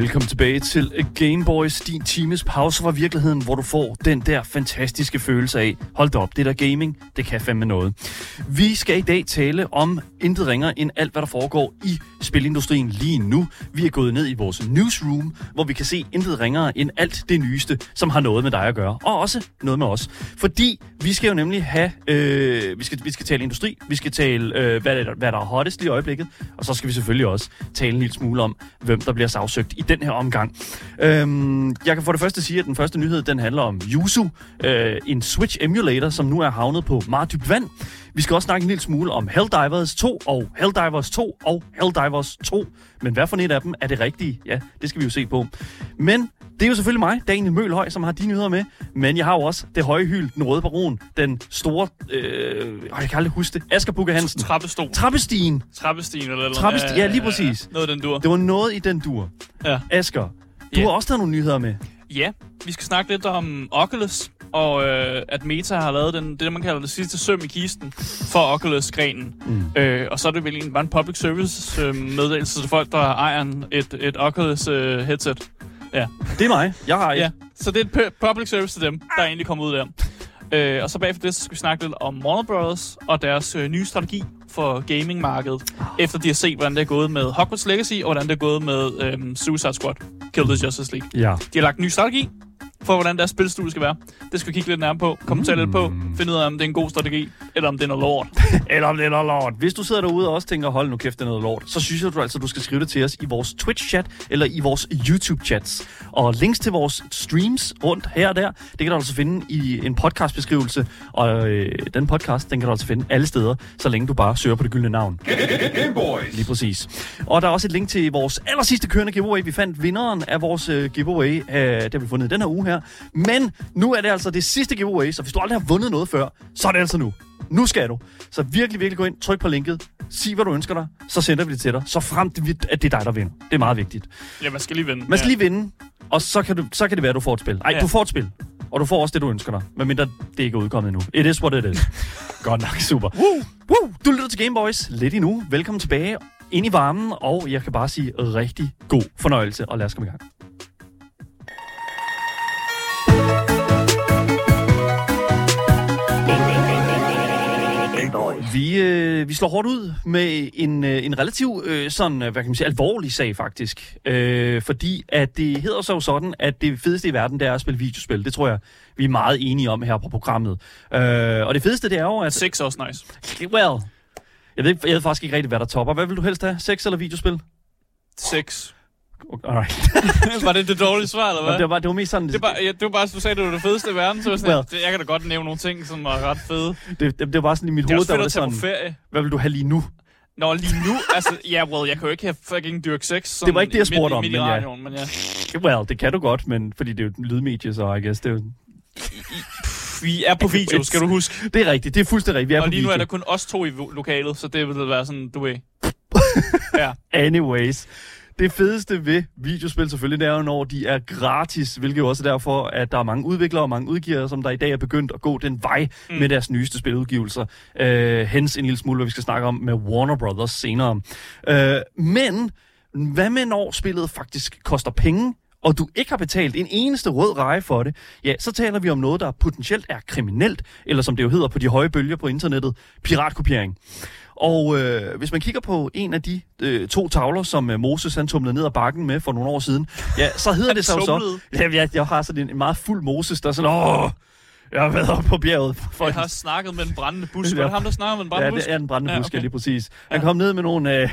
Velkommen tilbage til Game Boys, din times pause fra virkeligheden, hvor du får den der fantastiske følelse af, hold da op, det der gaming, det kan fandme noget. Vi skal i dag tale om intet ringer end alt, hvad der foregår i spilindustrien lige nu. Vi er gået ned i vores newsroom, hvor vi kan se intet ringere end alt det nyeste, som har noget med dig at gøre, og også noget med os. Fordi vi skal jo nemlig have, vi skal tale industri, vi skal tale, hvad der er hottest i øjeblikket, og så skal vi selvfølgelig også tale en lille smule om, hvem der bliver sagsøgt i den her omgang. Jeg kan for det første sige, at den første nyhed, den handler om Yuzu, en Switch emulator, som nu er havnet på meget dybt vand. Vi skal også snakke en lille smule om Helldivers 2 og Helldivers 2 og Helldivers 2. Men hvad for et af dem er det rigtige? Ja, det skal vi jo se på. Men det er jo selvfølgelig mig, Daniel Mølhøj, som har de nyheder med. Men jeg har jo også det høje hyld, den røde baron, den store, jeg kan aldrig huske det, Asger Bukke Hansen. Trappestien eller ja, lige præcis. Noget i den dur. Det var noget i den dur. Ja. Asger, du har også taget nogle nyheder med. Ja, vi skal snakke lidt om Oculus, og at Meta har lavet det man kalder det sidste søm i kisten for Oculus-grenen. Og så er det vel egentlig bare en public service meddelelse til folk, der ejer et Oculus headset. Ja. Det er mig. Jeg har et. Ja, så det er et public service til dem, der er egentlig kommet ud der. Og så bagefter det, så skal vi snakke lidt om Warner Bros. Og deres nye strategi for gamingmarkedet, efter de har set, hvordan det er gået med Hogwarts Legacy, og hvordan det er gået med Suicide Squad, Kill the Justice League. Ja. De har lagt en ny strategi for, hvordan deres spilstudie skal være. Det skal vi kigge lidt nærmere på, kommentere lidt på, finde ud af, om det er en god strategi, eller om det er noget lort. Hvis du sidder derude og også tænker, hold nu kæft, det er noget lort, så synes jeg du altså, du skal skrive det til os i vores Twitch-chat, eller i vores YouTube-chats. Og links til vores streams rundt her og der, det kan du altså finde i en podcastbeskrivelse, og den podcast, den kan du altså finde alle steder, så længe du bare søger på det gyldne navn. Game Boys! Lige præcis. Og der er også et link til vores allersidste kørende giveaway. Vi fandt vinderen af vores giveaway, det har vi fundet den her uge her. Men nu er det altså det sidste giveaway, så hvis du aldrig har vundet noget før, så er det altså nu. Nu skal du. Så virkelig gå ind, tryk på linket, sig hvad du ønsker dig, så sender vi det til dig, så frem til at det er dig, der vinder. Det er meget vigtigt. Ja, man skal lige vinde. Man skal lige vinde, og så kan det være, at du får et spil. Nej, du får et spil, og du får også det, du ønsker dig, medmindre det ikke er udkommet endnu. It is what it is. Godt nok, super. Du lytter til Game Boys lidt endnu. Velkommen tilbage ind i varmen, og jeg kan bare sige rigtig god fornøjelse, og lad os komme i gang. Vi slår hårdt ud med en relativ sådan, hvad kan man sige, alvorlig sag faktisk. Fordi at det hedder så sådan, at det fedeste i verden, det er at spille videospil. Det tror jeg, vi er meget enige om her på programmet. Og det fedeste, det er jo, at... Sex er også nice. Well, jeg ved faktisk ikke rigtig, hvad der topper. Hvad vil du helst have? Sex eller videospil? Sex. Alright. Var det dårlige svar, eller hvad? Det var mest sådan... Det var bare, du sagde, det var det fedeste i verden, så sådan, jeg kan da godt nævne nogle ting, som var ret fede. Det var bare sådan i mit hoved, der var det sådan... Det er også fedt at tage på ferie. Hvad vil du have lige nu? Nå, lige nu? Altså, jeg kan jo ikke have fucking dyrk sex. Det var ikke det, jeg spurgte om, men radioen, men ja. Well, det kan du godt, men fordi det er jo et lydmedie, så I guess, det er jo... Vi er på video, skal du huske. Det er rigtigt, det er fuldstændig rigtigt. Vi er og på lige video. Nu er der kun os to i lokalet, så det vil være sådan, du ved. Ja. Anyways. Det fedeste ved videospil selvfølgelig, det er jo, når de er gratis, hvilket jo også er derfor, at der er mange udviklere og mange udgivere, som der i dag er begyndt at gå den vej med deres nyeste spiludgivelser. Hens en lille smule, hvad vi skal snakke om med Warner Bros. Senere. Men hvad med når spillet faktisk koster penge, og du ikke har betalt en eneste rød reje for det, ja, så taler vi om noget, der potentielt er kriminelt, eller som det jo hedder på de høje bølger på internettet, piratkopiering. Og hvis man kigger på en af de 2 tavler, som Moses han tumlede ned ad bakken med for nogle år siden, ja, så hedder det sig så... Jeg har sådan en meget fuld Moses, der er sådan, jeg har været oppe på bjerget. Jeg har snakket med en brændende busk. Var det ham, der snakkede med en brændende busk? Ja, det er en brændende busk, okay. Lige præcis. Han kom ned med nogle...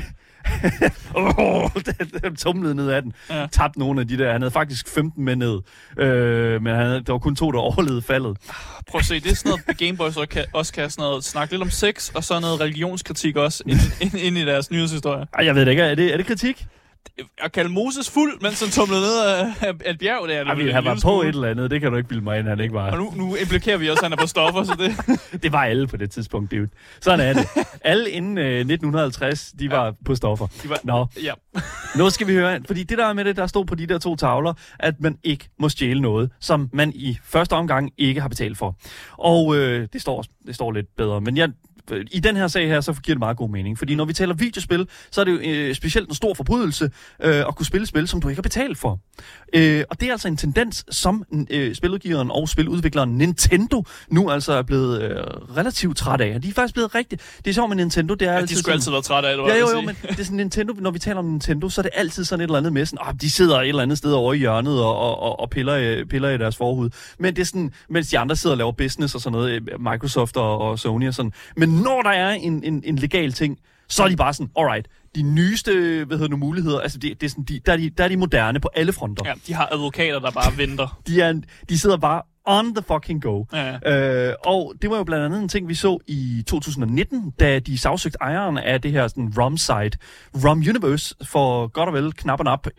den tumlede ned af den. Ja. Tabte nogle af de der. Han havde faktisk 15 med ned. Men der var kun 2, der overlevede faldet. Prøv at se, det er sådan noget, Game Boys også kan sådan noget, snakke lidt om sex, og så noget religionskritik også ind i deres nyhedshistorie. Ej, jeg ved det ikke. Er det kritik? At kalde Moses fuld, mens han tumlede ned af et bjerg, det er det. Han var på et eller andet, det kan du ikke bilde mig ind, han ikke var. Og nu implikerer vi også, at han er på stoffer, så det... Det var alle på det tidspunkt, dude. Sådan er det. Alle inden 1950, de var på stoffer. Nå. Ja. Nu skal vi høre, fordi det der med det, der stod på de der 2 tavler, at man ikke må stjæle noget, som man i første omgang ikke har betalt for. Og det står lidt bedre, men i den her sag her, så giver det meget god mening. Fordi når vi taler videospil, så er det jo specielt en stor forbrydelse at kunne spille spil, som du ikke har betalt for. Og det er altså en tendens, som spiludgiveren og spiludvikleren Nintendo nu altså er blevet relativt træt af. De er faktisk blevet rigtigt. Det er sjovt med Nintendo, det er altid... de skulle altid være træt af det, jo, men det er sådan Nintendo, når vi taler om Nintendo, så er det altid sådan et eller andet med sådan, de sidder et eller andet sted over i hjørnet og piller i deres forhud. Men det er sådan, mens de andre sidder og laver business og sådan noget, Microsoft og Sony og sådan. Men når der er en legal ting, så er de bare sådan, alright, de nyeste muligheder, altså det er sådan, der er de moderne på alle fronter. Ja, de har advokater, der bare venter. De sidder bare on the fucking go. Ja. Og det var jo blandt andet en ting, vi så i 2019, da de sagsøgte ejeren af det her sådan ROM-site, ROM Universe, for godt og vel knap og nap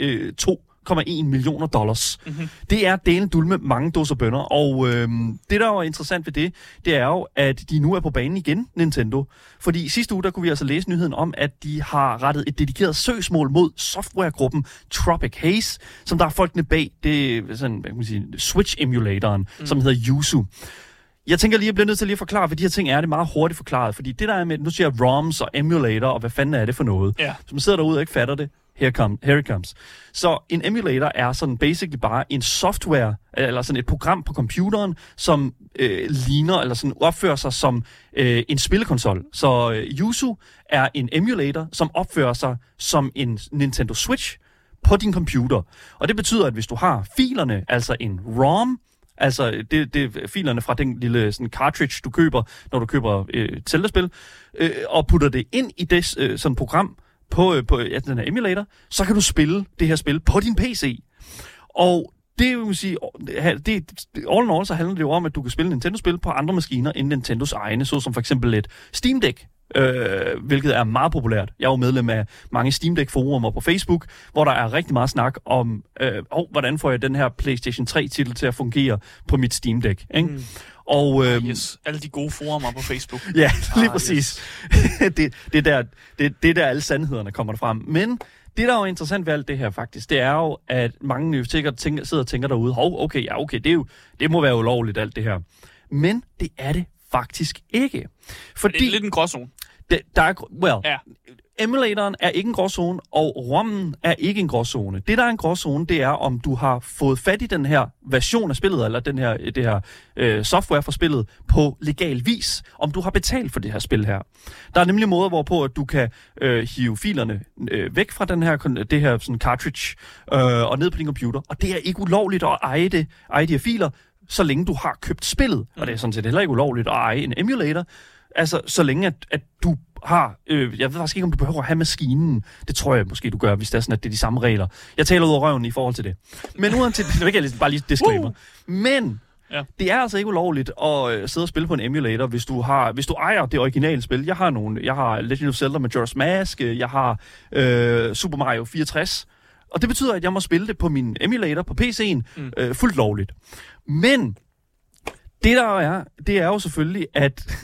2,1 millioner dollars. Mm-hmm. Det er delen dulme mange dåser bønner, og det, der er interessant ved det er jo, at de nu er på banen igen, Nintendo. Fordi sidste uge, der kunne vi altså læse nyheden om, at de har rettet et dedikeret søgsmål mod softwaregruppen Tropic Haze, som der er folkene bag det sådan, hvad kan man sige, Switch-emulatoren, som hedder Yuzu. Jeg tænker lige, jeg bliver nødt til lige at forklare, hvad de her ting er. Det er meget hurtigt forklaret, fordi det der er med, nu siger jeg ROMs og emulator, og hvad fanden er det for noget? Ja. Så man sidder derude og ikke fatter det. Here it comes. Så en emulator er sådan basically bare en software, eller sådan et program på computeren, som ligner, eller sådan opfører sig som en spillekonsol. Så Yuzu er en emulator, som opfører sig som en Nintendo Switch på din computer. Og det betyder, at hvis du har filerne, altså en ROM, altså det filerne fra den lille sådan cartridge, du køber, når du køber Zelda-spil, og putter det ind i det sådan program, på den her emulator, så kan du spille det her spil på din PC. Og det vil sige, all in all, så handler det jo om, at du kan spille Nintendo-spil på andre maskiner end Nintendos egne, såsom for eksempel et Steam Deck, hvilket er meget populært. Jeg er jo medlem af mange Steam Deck-forumer på Facebook, hvor der er rigtig meget snak om, hvordan får jeg den her PlayStation 3-titel til at fungere på mit Steam Deck, ikke? Og, yes, alle de gode forumer på Facebook. Ja, lige præcis. Yes. det er der alle sandhederne kommer frem. Men det, der er jo interessant ved alt det her faktisk, det er jo, at mange jo sikkert sidder og tænker derude, okay, det må være ulovligt alt det her. Men det er det faktisk ikke. Fordi det er lidt en gråzone. Emulatoren er ikke en gråzone, og ROM'en er ikke en gråzone. Det, der er en gråzone, det er, om du har fået fat i den her version af spillet, eller det her software for spillet, på legal vis. Om du har betalt for det her spil her. Der er nemlig måder, hvorpå at du kan hive filerne væk fra det her sådan cartridge og ned på din computer. Og det er ikke ulovligt at eje de her filer, så længe du har købt spillet. Og det er sådan set heller ikke ulovligt at eje en emulator. Altså, så længe at du har... jeg ved faktisk ikke, om du behøver at have maskinen. Det tror jeg måske, du gør, hvis det er sådan, at det er de samme regler. Jeg taler ud af røven i forhold til det. Men uanset... Det vil jeg bare lige disclaimer. Men det er altså ikke ulovligt at sidde og spille på en emulator, hvis du ejer det originale spil. Jeg har Legend of Zelda Majora's Mask. Jeg har Super Mario 64. Og det betyder, at jeg må spille det på min emulator på PC'en fuldt lovligt. Men... Det der er, det er jo selvfølgelig, at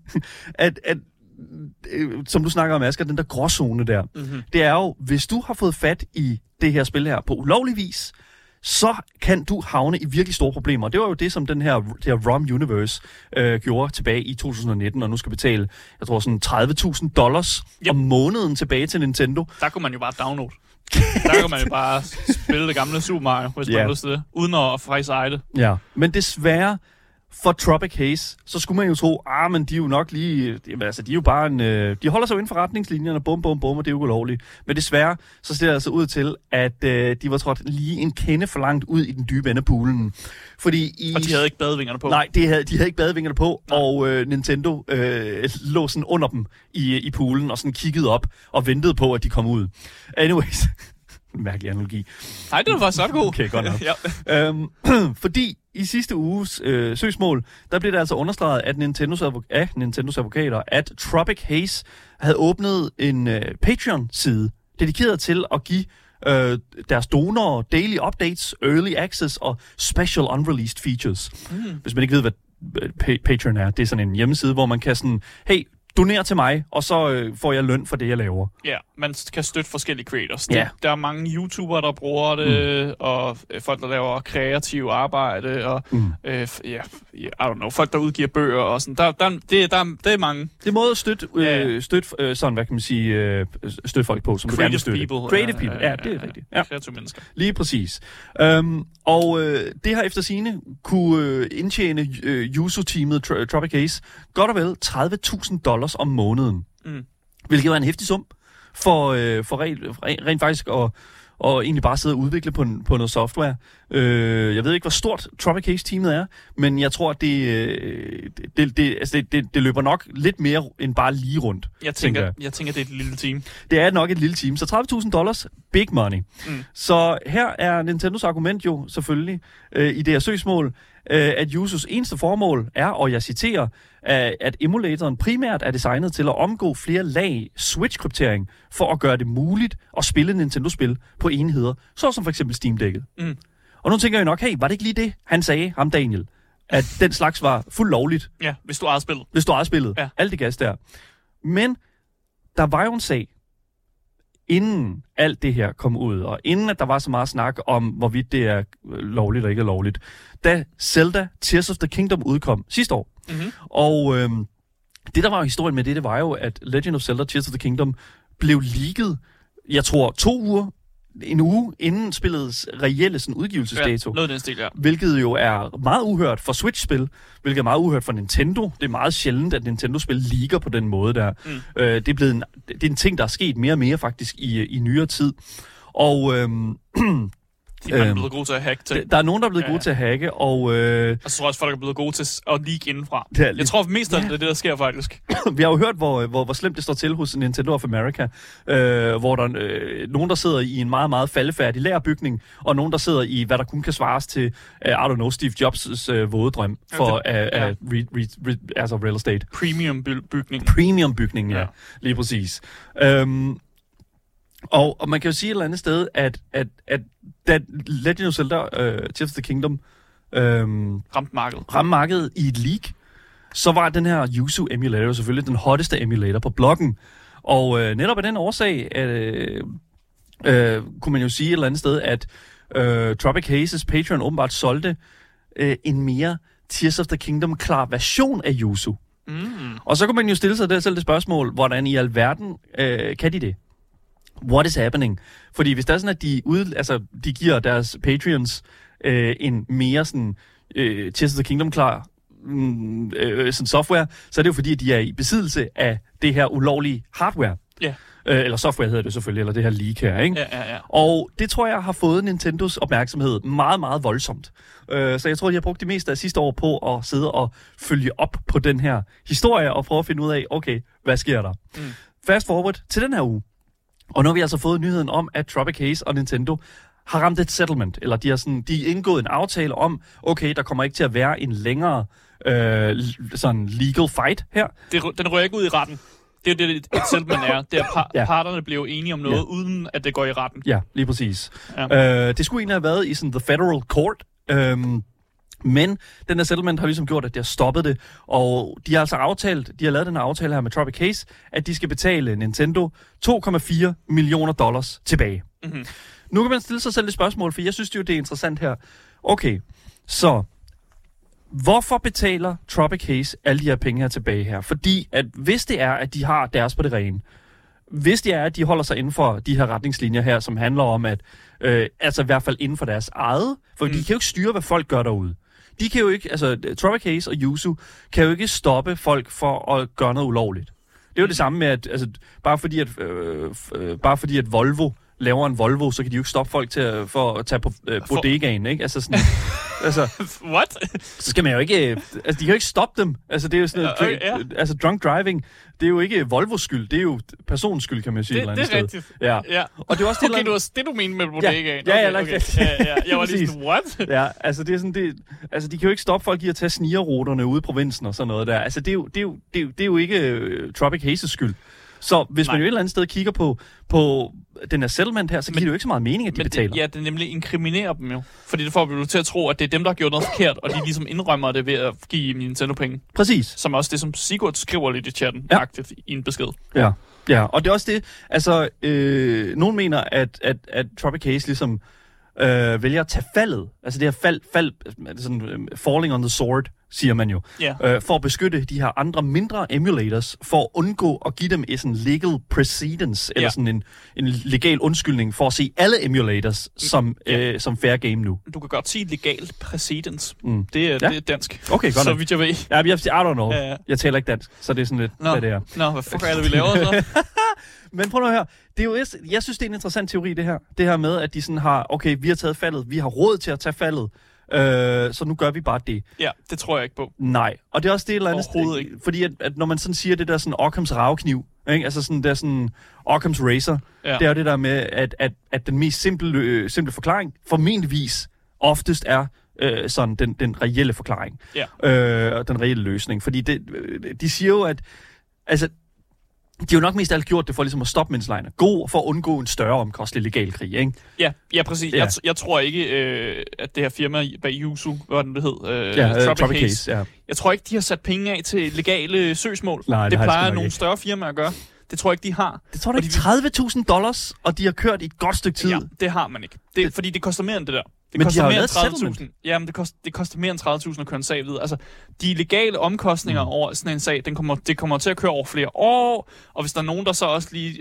som du snakker om, Asger, den der gråzone der, det er jo, hvis du har fået fat i det her spil her på ulovlig vis, så kan du havne i virkelig store problemer. Det var jo det, som det her ROM Universe gjorde tilbage i 2019, og nu skal betale, jeg tror sådan $30,000 om måneden tilbage til Nintendo. Der kunne man jo bare downloade. Der kan man jo bare spille det gamle Super Mario, hvis man har lyst til det, uden at faktisk eje det. Ja, men desværre for Tropic Haze, så skulle man jo tro, men de er jo nok lige... Altså, de er jo bare de holder sig jo inden for retningslinjerne, bum, og det er jo ulovligt. Men desværre, så ser det altså ud til, at de var trådt lige en kende for langt ud i den dybe ende af poolen. Fordi og de havde ikke badevingerne på? Nej, de havde ikke badevingerne på, og Nintendo lå sådan under dem i poolen, og sådan kiggede op og ventede på, at de kom ud. Anyways... Mærkelig analogi. Nej, det var faktisk ret god. Okay, godt nok. Fordi i sidste uges søgsmål, der blev det altså understreget af Nintendos advokater, at Tropic Haze havde åbnet en Patreon-side, dedikeret til at give deres donorer daily updates, early access og special unreleased features. Hvis man ikke ved, hvad Patreon er, det er sådan en hjemmeside, hvor man kan sådan, hey, doner til mig, og så får jeg løn for det, jeg laver. Ja, man kan støtte forskellige creators. Ja. Der er mange YouTubere, der bruger det, og folk, der laver kreativ arbejde, og I don't know, folk, der udgiver bøger og sådan. Det er mange. Det er måde at støtte sådan, hvad kan man sige, støtte folk på, som creative støtte. People. Creative people, ja, det er rigtigt. Ja. Kreative mennesker. Lige præcis. Det har efter sigende kunne indtjene Yuzu-teamet Tropic Haze godt og vel $30,000 om måneden. Hvilket var en heftig sum for rent faktisk og egentlig bare sidde og udvikle på noget software. Jeg ved ikke, hvor stort Tropic Haze-teamet er, men jeg tror, at det løber nok lidt mere end bare lige rundt. Jeg tænker, det er et lille team. Det er nok et lille team. Så $30,000, big money. Så her er Nintendos argument jo selvfølgelig i det her søgsmål, at Yuzus eneste formål er, og jeg citerer, at emulatoren primært er designet til at omgå flere lag switch-kryptering for at gøre det muligt at spille Nintendo-spil på enheder, såsom for eksempel Steam-dækket. Og nu tænker jeg nok, hey, var det ikke lige det, han sagde, ham Daniel, at den slags var fuldt lovligt? Ja, hvis du ejede spillet. Hvis du ejede spillet. Ja. Alt det gas der. Men der var jo en sag, inden alt det her kom ud, og inden at der var så meget snak om, hvorvidt det er lovligt eller ikke er lovligt, da Zelda Tears of the Kingdom udkom sidste år. Og det, der var historien med det var jo, at Legend of Zelda Tears of the Kingdom blev leaget, jeg tror, en uge inden spillets reelle sådan, udgivelsesdato. Ja, noget af den stil, ja. Hvilket jo er meget uhørt for Switch-spil, hvilket er meget uhørt for Nintendo. Det er meget sjældent, at Nintendo-spil leaker på den måde der. Det er en ting, der er sket mere og mere faktisk i nyere tid. Og man er blevet god til at hacke til. Der er nogen, der er blevet gode til at hacke, og og så tror jeg også, folk er blevet gode til at leak indenfra. Jeg tror mest af det er det, der sker faktisk. Vi har jo hørt, hvor slemt det står til hos Nintendo of America, hvor der er nogen, der sidder i en meget, meget faldefærdig lagerbygning, og nogen, der sidder i, hvad der kun kan svares til, I don't know, Steve Jobs' vådedrøm for altså real estate. Premium bygning, ja. Lige præcis. Og man kan jo sige et eller andet sted, at da Legend of Zelda Tears of the Kingdom ramte markedet i et leak, så var den her Yuzu emulator selvfølgelig den hotteste emulator på bloggen. Og netop af den årsag kunne man jo sige et eller andet sted, at Tropic Haze's Patreon åbenbart solgte en mere Tears of the Kingdom klar version af Yuzu. Og så kunne man jo stille sig selv det spørgsmål, hvordan i alverden kan de det? What is happening? Fordi hvis der er sådan, at de giver deres Patreons en mere sådan Tears of the Kingdom klar sådan software, så er det jo fordi, at de er i besiddelse af det her ulovlige hardware. Ja. Eller software hedder det selvfølgelig, eller det her leak her, ikke? Ja. Og det tror jeg har fået Nintendos opmærksomhed meget, meget voldsomt. Så jeg tror, de har brugt det meste af sidste år på at sidde og følge op på den her historie og prøve at finde ud af, okay, hvad sker der? Fast forward til den her uge. Og nu har vi altså fået nyheden om, at Tropic Haze og Nintendo har ramt et settlement, eller de er indgået en aftale om, okay, der kommer ikke til at være en længere sådan legal fight her. Den rører ikke ud i retten. Det er jo det, et settlement er. Det er parterne bliver enige om noget, uden at det går i retten. Ja, lige præcis. Ja. Det skulle egentlig have været i sådan the federal court, men den her settlement har ligesom gjort, at det har stoppet det, og de har altså de har lavet den her aftale her med Tropic Haze, at de skal betale Nintendo $2,4 million tilbage. Nu kan man stille sig selv et spørgsmål, for jeg synes jo, det er interessant her. Okay, så hvorfor betaler Tropic Haze alle de her penge her tilbage her? Fordi at hvis det er, at de har deres på det rene, hvis det er, at de holder sig inden for de her retningslinjer her, som handler om, at altså i hvert fald inden for deres eget, for de kan jo ikke styre, hvad folk gør derude. De kan jo ikke, altså Tropic Haze og Yuzu kan jo ikke stoppe folk for at gøre noget ulovligt. Det er jo det samme med, at altså, bare fordi at Volvo laver en Volvo, så kan de jo ikke stoppe folk for at tage på bodegaen, ikke? Altså sådan... What? Så skal man jo ikke... Altså, de kan jo ikke stoppe dem. Altså, det er jo sådan... Altså, drunk driving, det er jo ikke Volvos skyld, det er jo personens skyld, kan man sige. Det er rigtigt. Ja. Og det er også det, okay, det var det, du mente med bodegaen. Ja, okay. Jeg var lige sådan, what? Ja, altså, det er sådan... Altså, de kan jo ikke stoppe folk i at tage snigerruterne ude i provinsen og sådan noget der. Altså, det er jo ikke Tropic Haze's skyld. Så hvis man jo et eller andet sted kigger på den her settlement her, så giver det jo ikke så meget mening, at de betaler. Det nemlig inkriminerer dem jo. Fordi det får vi jo til at tro, at det er dem, der har gjort noget forkert, og de ligesom indrømmer det ved at give Nintendo-penge. Præcis. Som også det, som Sigurd skriver lidt i chatten, aktivt i en besked. Ja, og det er også det, altså, nogen mener, at Tropic Haze ligesom vælger at tage faldet, altså det her fald sådan, falling on the sword, siger man jo, for at beskytte de her andre mindre emulators, for at undgå at give dem et sådan legal precedence, eller sådan en legal undskyldning for at se alle emulators som fair game nu. Du kan godt sige legal precedence. Det er dansk. Okay, godt. Så vidt jeg ved. Ja, I don't know. Jeg taler ikke dansk, så det er sådan lidt, hvad det er. Hvad fuck er det, vi laver så? Men prøv nu at høre, det er jo, jeg synes, det er en interessant teori, det her. Det her med, at de sådan har, okay, vi har taget faldet, vi har råd til at tage faldet, så nu gør vi bare det. Ja, det tror jeg ikke på. Nej, og det er også det et eller andet sted, ikke. Fordi at når man sådan siger det der sådan Ockhams ravekniv, ikke? Altså sådan der sådan Ockhams razor, det er jo det der med, at den mest simple forklaring formentligvis oftest er sådan den reelle forklaring. Den reelle løsning. Fordi de siger jo, at altså, de har jo nok mest alt gjort det for ligesom at stoppe menneskelejene. Gå for at undgå en større omkostelig legal krig, ikke? Ja, præcis. Ja. Jeg tror ikke, at det her firma bag Yuzu, hvad det hed? Tropic Haze. Ja. Jeg tror ikke, de har sat penge af til legale søgsmål. Nej, det plejer nogle større firmaer at gøre. Det tror jeg ikke, de har. Det tror du ikke, $30,000, og de har kørt i et godt stykke tid? Ja, det har man ikke. Fordi det koster mere end det der. Men de har jo lavet 30.000. Jamen, det koster mere end 30.000 at køre en sag videre. Altså, de legale omkostninger over sådan en sag, det kommer til at køre over flere år, og hvis der er nogen, der så også lige...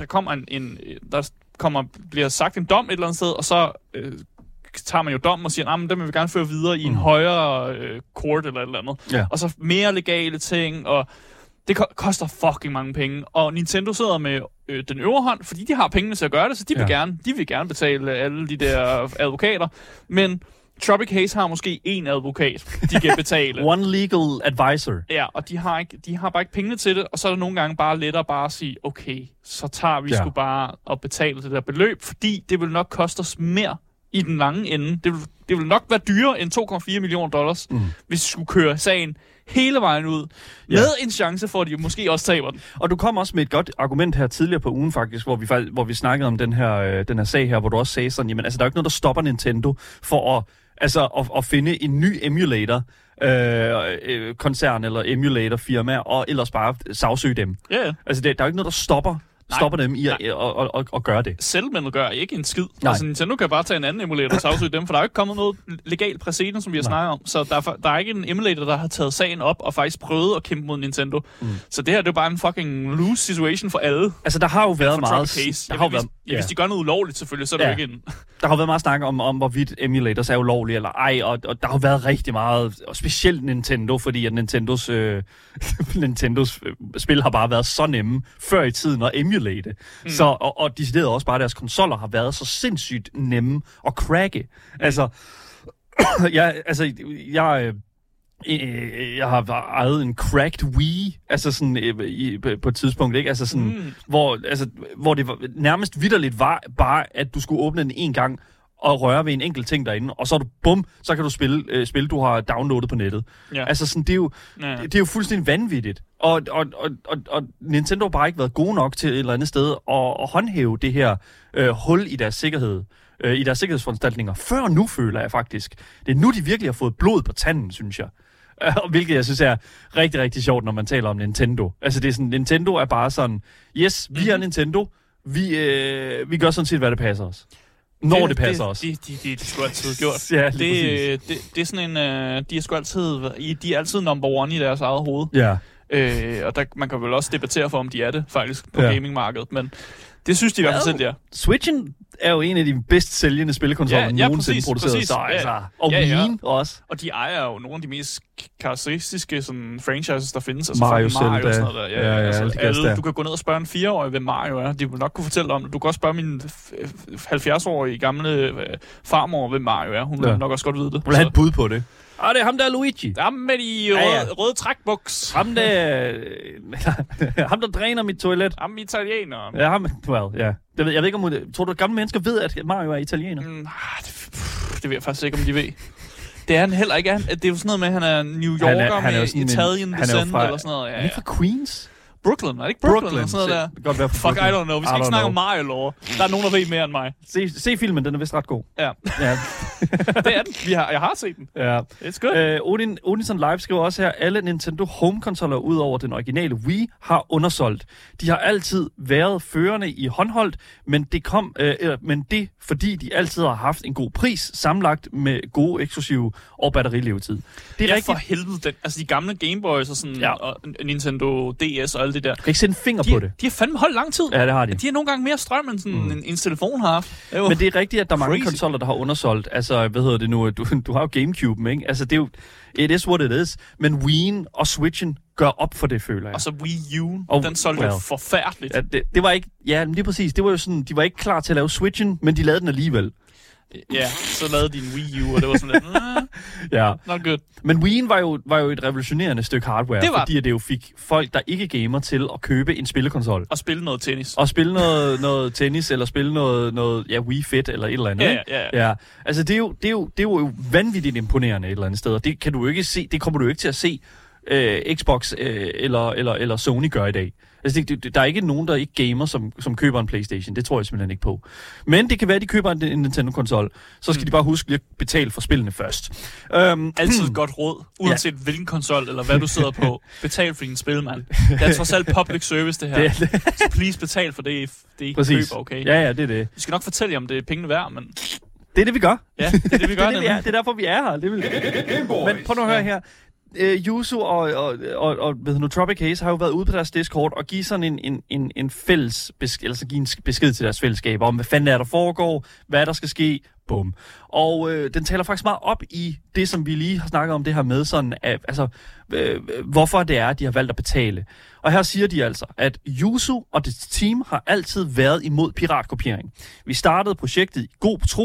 bliver sagt en dom et eller andet sted, og så tager man jo dommen og siger, men den vil vi gerne føre videre i en højere court eller et eller andet. Ja. Og så mere legale ting, og det koster fucking mange penge. Og Nintendo sidder med den øvre hånd, fordi de har pengene til at gøre det, så de vil gerne betale alle de der advokater. Men Tropic Haze har måske en advokat, de kan betale. One legal advisor. Ja, og de har bare ikke pengene til det, og så er det nogle gange bare lettere bare at sige, okay, så tager vi sgu bare og betale det der beløb, fordi det vil nok koste os mere i den lange ende. Det vil nok være dyrere end $2,4 millioner, hvis vi skulle køre sagen hele vejen ud, med en chance for, at de måske også taber den. Og du kom også med et godt argument her tidligere på ugen faktisk, hvor vi snakkede om den her sag her, hvor du også sagde sådan, jamen altså der er ikke noget, der stopper Nintendo for at finde en ny emulator koncern eller emulator firma, og ellers bare sagsøge dem. Ja. Altså der er jo ikke noget, der stopper dem i at gøre det. Settlementet gør ikke en skid. Altså Nintendo kan bare tage en anden emulator og sagsøge dem, for der er jo ikke kommet noget legal præcedens, som vi har snakket om. Så der er ikke en emulator, der har taget sagen op og faktisk prøvet at kæmpe mod Nintendo. Så det her, det er jo bare en fucking loose situation for alle. Altså der har jo været meget... Hvis de gør noget ulovligt selvfølgelig, så er det jo ikke en... Der har været meget snak om hvorvidt emulators er ulovlige eller ej, og der har været rigtig meget, og specielt Nintendo, fordi at Nintendos spil har bare været så nemme før i tiden at emulate. Så, og decideret også bare, deres konsoller har været så sindssygt nemme at cracke. Altså, jeg har ejet en cracked Wii, altså sådan på et tidspunkt, ikke? Altså sådan, hvor det var, nærmest vitterligt var bare, at du skulle åbne den en gang og røre ved en enkelt ting derinde, og så er du, så kan du spille du har downloadet på nettet. Ja. Altså sådan, det er jo fuldstændig vanvittigt. Og Nintendo har bare ikke været gode nok til et eller andet sted at håndhæve det her hul i deres sikkerhed, i deres sikkerhedsforanstaltninger. Før nu, føler jeg faktisk. Det er nu, de virkelig har fået blod på tanden, synes jeg. Hvilket jeg synes er rigtig, rigtig sjovt, når man taler om Nintendo. Altså det er sådan, Nintendo er bare sådan, yes, vi er Nintendo, vi gør sådan set, hvad det passer os. Når det passer os. Det er sgu altid gjort. Ja, det er sådan en, de er altid number one i deres eget hoved. Ja. Og man kan vel også debattere for, om de er det faktisk på gamingmarkedet, men det synes de i hvert fald selv, ja. Switchen er jo en af de bedst sælgende spillekonsoller nogensinde produceret. Præcis. Så, altså, og Wii også. Og de ejer jo nogle af de mest karakteristiske sådan, franchises, der findes. Altså Mario Zelda. Og sådan noget der. Alle, du kan gå ned og spørge en 4-årig, hvem Mario er. De vil nok kunne fortælle om det. Du kan også spørge min 70-årige gamle farmor, hvem Mario er. Hun vil nok også godt vide det. Hun vil have et bud på det. Det er ham der, Luigi. Ham med de røde trækbuks. Ham der dræner mit toilet. Ham italiener. Ja, jeg ved ikke, tror du, at gamle mennesker ved, at Mario er italiener? Det ved jeg faktisk ikke, om de ved. Det er han heller ikke. Det er jo sådan noget med, at han er New Yorker med Italian descent eller sådan noget. Han er fra Queens. Brooklyn. Er det ikke Brooklyn? Eller sådan noget der? Godt være Fuck, I don't know. Vi skal ikke snakke om Mario lore. Der er nogen, der ved mere end mig. Se filmen, den er vist ret god. Ja. Det er den. Jeg har set den. Ja. It's good. Odinson Live skriver også her, alle Nintendo Home-konsoller ud over den originale Wii har undersolgt. De har altid været førende i håndholdt, men det fordi de altid har haft en god pris, sammenlagt med gode eksklusive og batterilevetid. Det er for helvede. Altså de gamle Game Boys og sådan, og Nintendo DS og alt det der. Jeg kan ikke sætte en finger på det. De har fandme holdt lang tid. Ja, det har de. De har nogle gange mere strøm, end sådan en telefon har haft. Men det er rigtigt, at der er mange konsoller, der har undersolgt. Altså, hvad hedder det nu? Du har jo Gamecube'en, ikke? Altså, det er jo... It is what it is. Men Wii'en og Switchen gør op for det, føler jeg. Og så Wii U, den solgte jo forfærdeligt. Ja, det var ikke... Ja, lige præcis. Det var jo sådan... De var ikke klar til at lave Switchen, men de lavede den alligevel. Ja, så lavede de en Wii U, og det var sådan lidt... ja. Not good. Men Wii'en var jo et revolutionerende stykke hardware, fordi det jo fik folk, der ikke gamer, til at købe en spillekonsol. Og spille noget tennis. Og spille noget tennis, eller spille noget Wii Fit, eller et eller andet. Ja. Altså, det er jo vanvittigt imponerende et eller andet sted, og det kan du jo ikke se, det kommer du jo ikke til at se Xbox eller Sony gør i dag. Altså, der er ikke nogen, der ikke gamer, som køber en PlayStation. Det tror jeg simpelthen ikke på. Men det kan være, at de køber en Nintendo-konsol. Så skal de bare huske lige at betale for spillene først. Altid et godt råd. Uanset hvilken konsol eller hvad du sidder på. Betal for din spil, mand. Det er trods alt public service, det her. Så please betal for det, I køber, okay? Ja, det er det. Vi skal nok fortælle jer, om det er pengene værd, men... Det er det, vi gør. Ja, det er det, vi gør. det er derfor, vi er her. Men prøv nu at høre her. Yuzu og Tropic Haze har jo været ude på deres Discord og give sådan en fælles give en besked til deres fællesskab om, hvad fanden er der foregår, hvad der skal ske, bum. Og den taler faktisk meget op i det, som vi lige har snakket om det her med, sådan, hvorfor det er, at de har valgt at betale. Og her siger de altså, at Yuzu og det team har altid været imod piratkopiering. Vi startede projektet i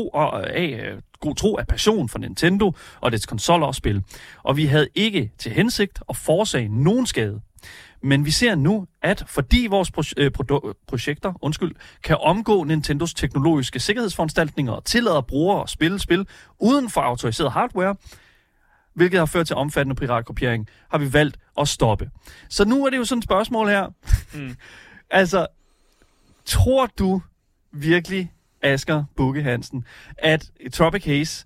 god tro af passion for Nintendo og dets konsoller og spil. Og vi havde ikke til hensigt at forårsage nogen skade. Men vi ser nu, at fordi vores projekter kan omgå Nintendos teknologiske sikkerhedsforanstaltninger og tillader brugere at spille spil uden for autoriseret hardware, hvilket har ført til omfattende piratkopiering, har vi valgt at stoppe. Så nu er det jo sådan et spørgsmål her. Altså, tror du virkelig, Asger Bukke Hansen, at Tropic Haze,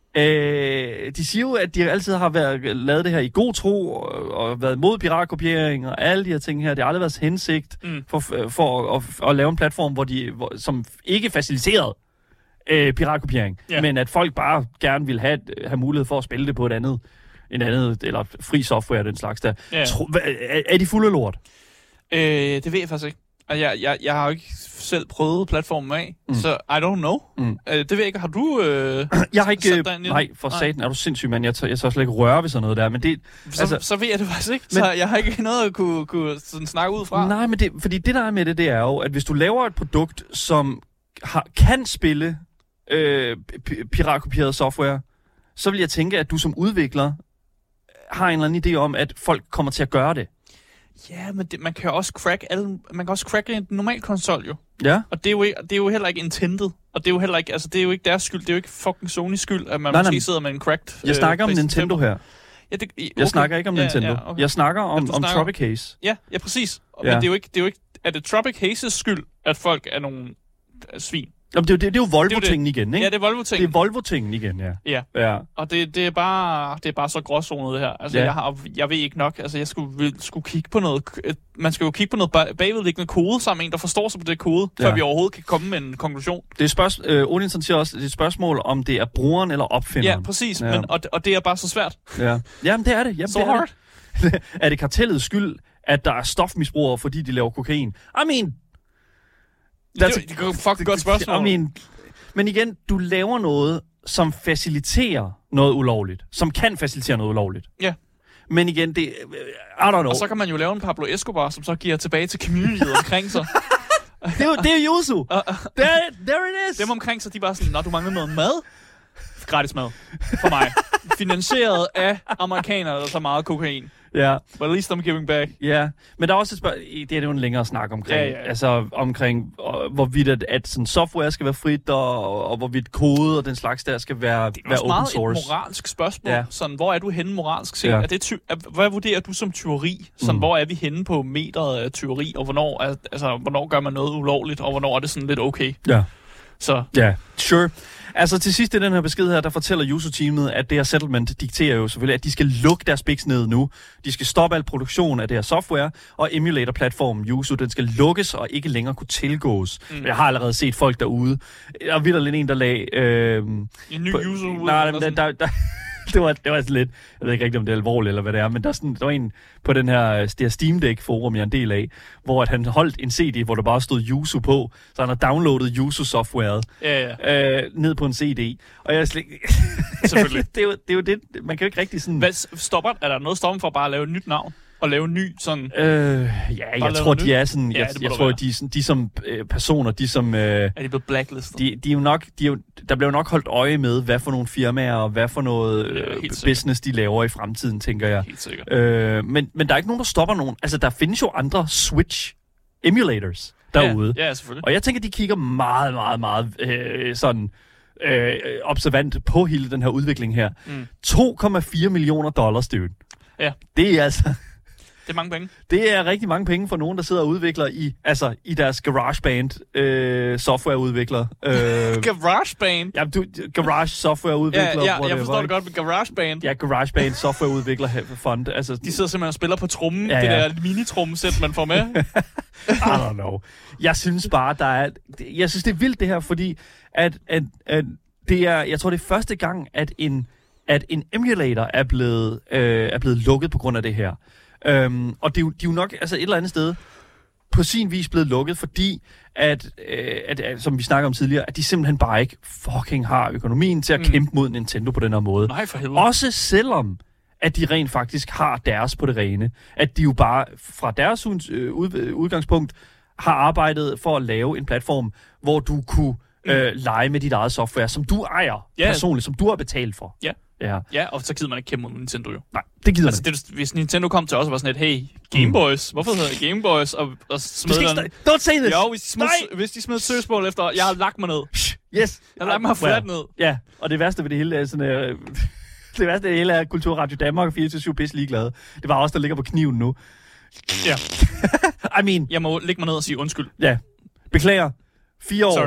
de siger jo, at de altid har lavet det her i god tro, og været mod piratkopiering, og alle de her ting her. Det har aldrig været hensigt for at lave en platform, som ikke faciliterede piratkopiering, men at folk bare gerne vil have mulighed for at spille det på en andet, eller fri software, den slags der. Er de fulde lort? Det ved jeg faktisk ikke. Jeg har jo ikke selv prøvet platformen af, så I don't know. Det ved jeg ikke. Har du jeg har ikke... Nej, for satan er du sindssyg, mand. Jeg tør slet ikke røre ved sådan noget der. Men det, så ved jeg det faktisk ikke. Så jeg har ikke noget at kunne sådan snakke ud fra. Nej, men fordi det der er med det er jo, at hvis du laver et produkt, som kan spille piratkopieret software, så vil jeg tænke, at du som udvikler har en eller anden idé om, at folk kommer til at gøre det. Ja, men man kan også cracke en normal konsol jo. Ja. Og det er jo heller ikke intended. Og det er jo heller ikke, altså det er jo ikke deres skyld, det er jo ikke fucking Sonys skyld, at man måske sidder med en cracked. Jeg snakker om Nintendo her. Ja, okay. Jeg snakker ikke om Nintendo. Ja, okay. Jeg snakker om Tropic Haze. Ja, præcis. Men det er jo ikke er det Tropic Hazes skyld, at folk er nogle svin? Jamen, det er jo Volvo-tingen igen, ikke? Ja, det er Volvo-tingen. Det er Volvo-tingen igen, ja. Ja. Og det er bare så gråzonet det her. Altså, jeg ved ikke nok. Altså, jeg skulle kigge på noget... Man skal jo kigge på noget bagvedliggende kode sammen med en, der forstår sig på det kode, før vi overhovedet kan komme med en konklusion. Det er Odinson siger også, det er et spørgsmål, om det er brugeren eller opfinderen. Ja, præcis. Ja. Og det er bare så svært. Ja. Jamen, det er det. So hard. Er det kartellets skyld, at der er stofmisbrugere, fordi de laver kokain? Det er et fucking godt spørgsmål. Men igen, du laver noget, som faciliterer noget ulovligt. Som kan facilitere noget ulovligt. Ja. Men igen, I don't know. Og så kan man jo lave en Pablo Escobar, som så giver tilbage til communityet omkring sig. det er jo Yuzu. There it is. Dem omkring sig, de bare sådan, når du mangler noget mad. Gratis mad. For mig. finansieret af amerikanere, der tager meget kokain. Ja. But at least I'm giving back. Ja, men der er også det er jo en længere snak omkring, Ja. altså omkring, hvorvidt at sådan software skal være frit, og hvorvidt kode og den slags der skal være open source. Det er også meget et moralsk spørgsmål. Sådan, hvor er du henne moralsk set? Ja. Hvad vurderer du som tyveri? Sådan, hvor er vi henne på meteret af tyveri, og hvornår gør man noget ulovligt, og hvornår er det sådan lidt okay? Ja. Så. Ja, sure. Altså til sidst i den her besked her, der fortæller Yuzu-teamet, at det her settlement dikterer jo selvfølgelig, at de skal lukke deres biks ned nu. De skal stoppe al produktion af det her software, og emulator-platformen Yuzu, den skal lukkes og ikke længere kunne tilgås. Jeg har allerede set folk derude. Der er vildt en, der lagde... en ny Yuzu ud? Nej, det var altså lidt... Jeg ved ikke rigtig, om det er alvorligt eller hvad det er, men der var en på det her Steam Deck-forum, jeg er en del af, hvor at han holdt en CD, hvor der bare stod Yuzu på, så han har downloadet Yuzu-softwaret ned på en CD. Og jeg er slet... Selvfølgelig. det er jo det, man kan jo ikke rigtig sådan... Er der noget stopper for bare at lave et nyt navn? Og lave en ny sådan... jeg tror, de er sådan... Jeg tror, de som personer, de som... Er de blevet blacklistet? De er jo nok... der bliver jo nok holdt øje med, hvad for nogle firmaer, og hvad for noget business, de laver i fremtiden, tænker jeg. Helt sikkert. Men der er ikke nogen, der stopper nogen. Altså, der findes jo andre Switch emulators derude. Ja, selvfølgelig. Og jeg tænker, de kigger meget, meget, meget sådan... observant på hele den her udvikling her. $2,4 millioner, dude. Ja. Det er altså... Det er mange penge. Det er rigtig mange penge for nogen, der sidder og udvikler i deres GarageBand softwareudvikler. GarageBand? Ja, Garage softwareudvikler. Ja, jeg forstår det godt med GarageBand. Ja, GarageBand softwareudvikler fond. Altså, de sidder simpelthen og spiller på trummen. Det der mini-trummesæt, man får med. I don't know. Jeg synes bare, jeg synes, det er vildt det her, fordi at det er, jeg tror, det er første gang, at en emulator er blevet lukket på grund af det her. Og de er jo nok altså et eller andet sted på sin vis blevet lukket, fordi at som vi snakker om tidligere, at de simpelthen bare ikke fucking har økonomien til at kæmpe mod Nintendo på den her måde. Nej, for helvede. Også selvom at de rent faktisk har deres på det rene. At de jo bare fra deres udgangspunkt har arbejdet for at lave en platform, hvor du kunne lege med dit eget software, som du ejer personligt, som du har betalt for. Ja, og så gider man ikke kæmpe mod Nintendo jo. Nej, det gider man ikke. Hvis Nintendo kom til os og var sådan et, hey, Game Boys, hvorfor hedder det Game Boys? Og smed den... Don't say this! Jo, hvis de smed et søgsmål efter, jeg har lagt mig ned. Yes! Jeg har lagt mig flat ned. Ja, og det værste ved det hele er sådan... det værste ved det hele er Kulturradio Danmark og 24/7 pisse ligeglade. Det var også der ligger på kniven nu. Ja. I mean... Jeg må lægge mig ned og sige undskyld. Ja. Beklager. 4 år. Sorry.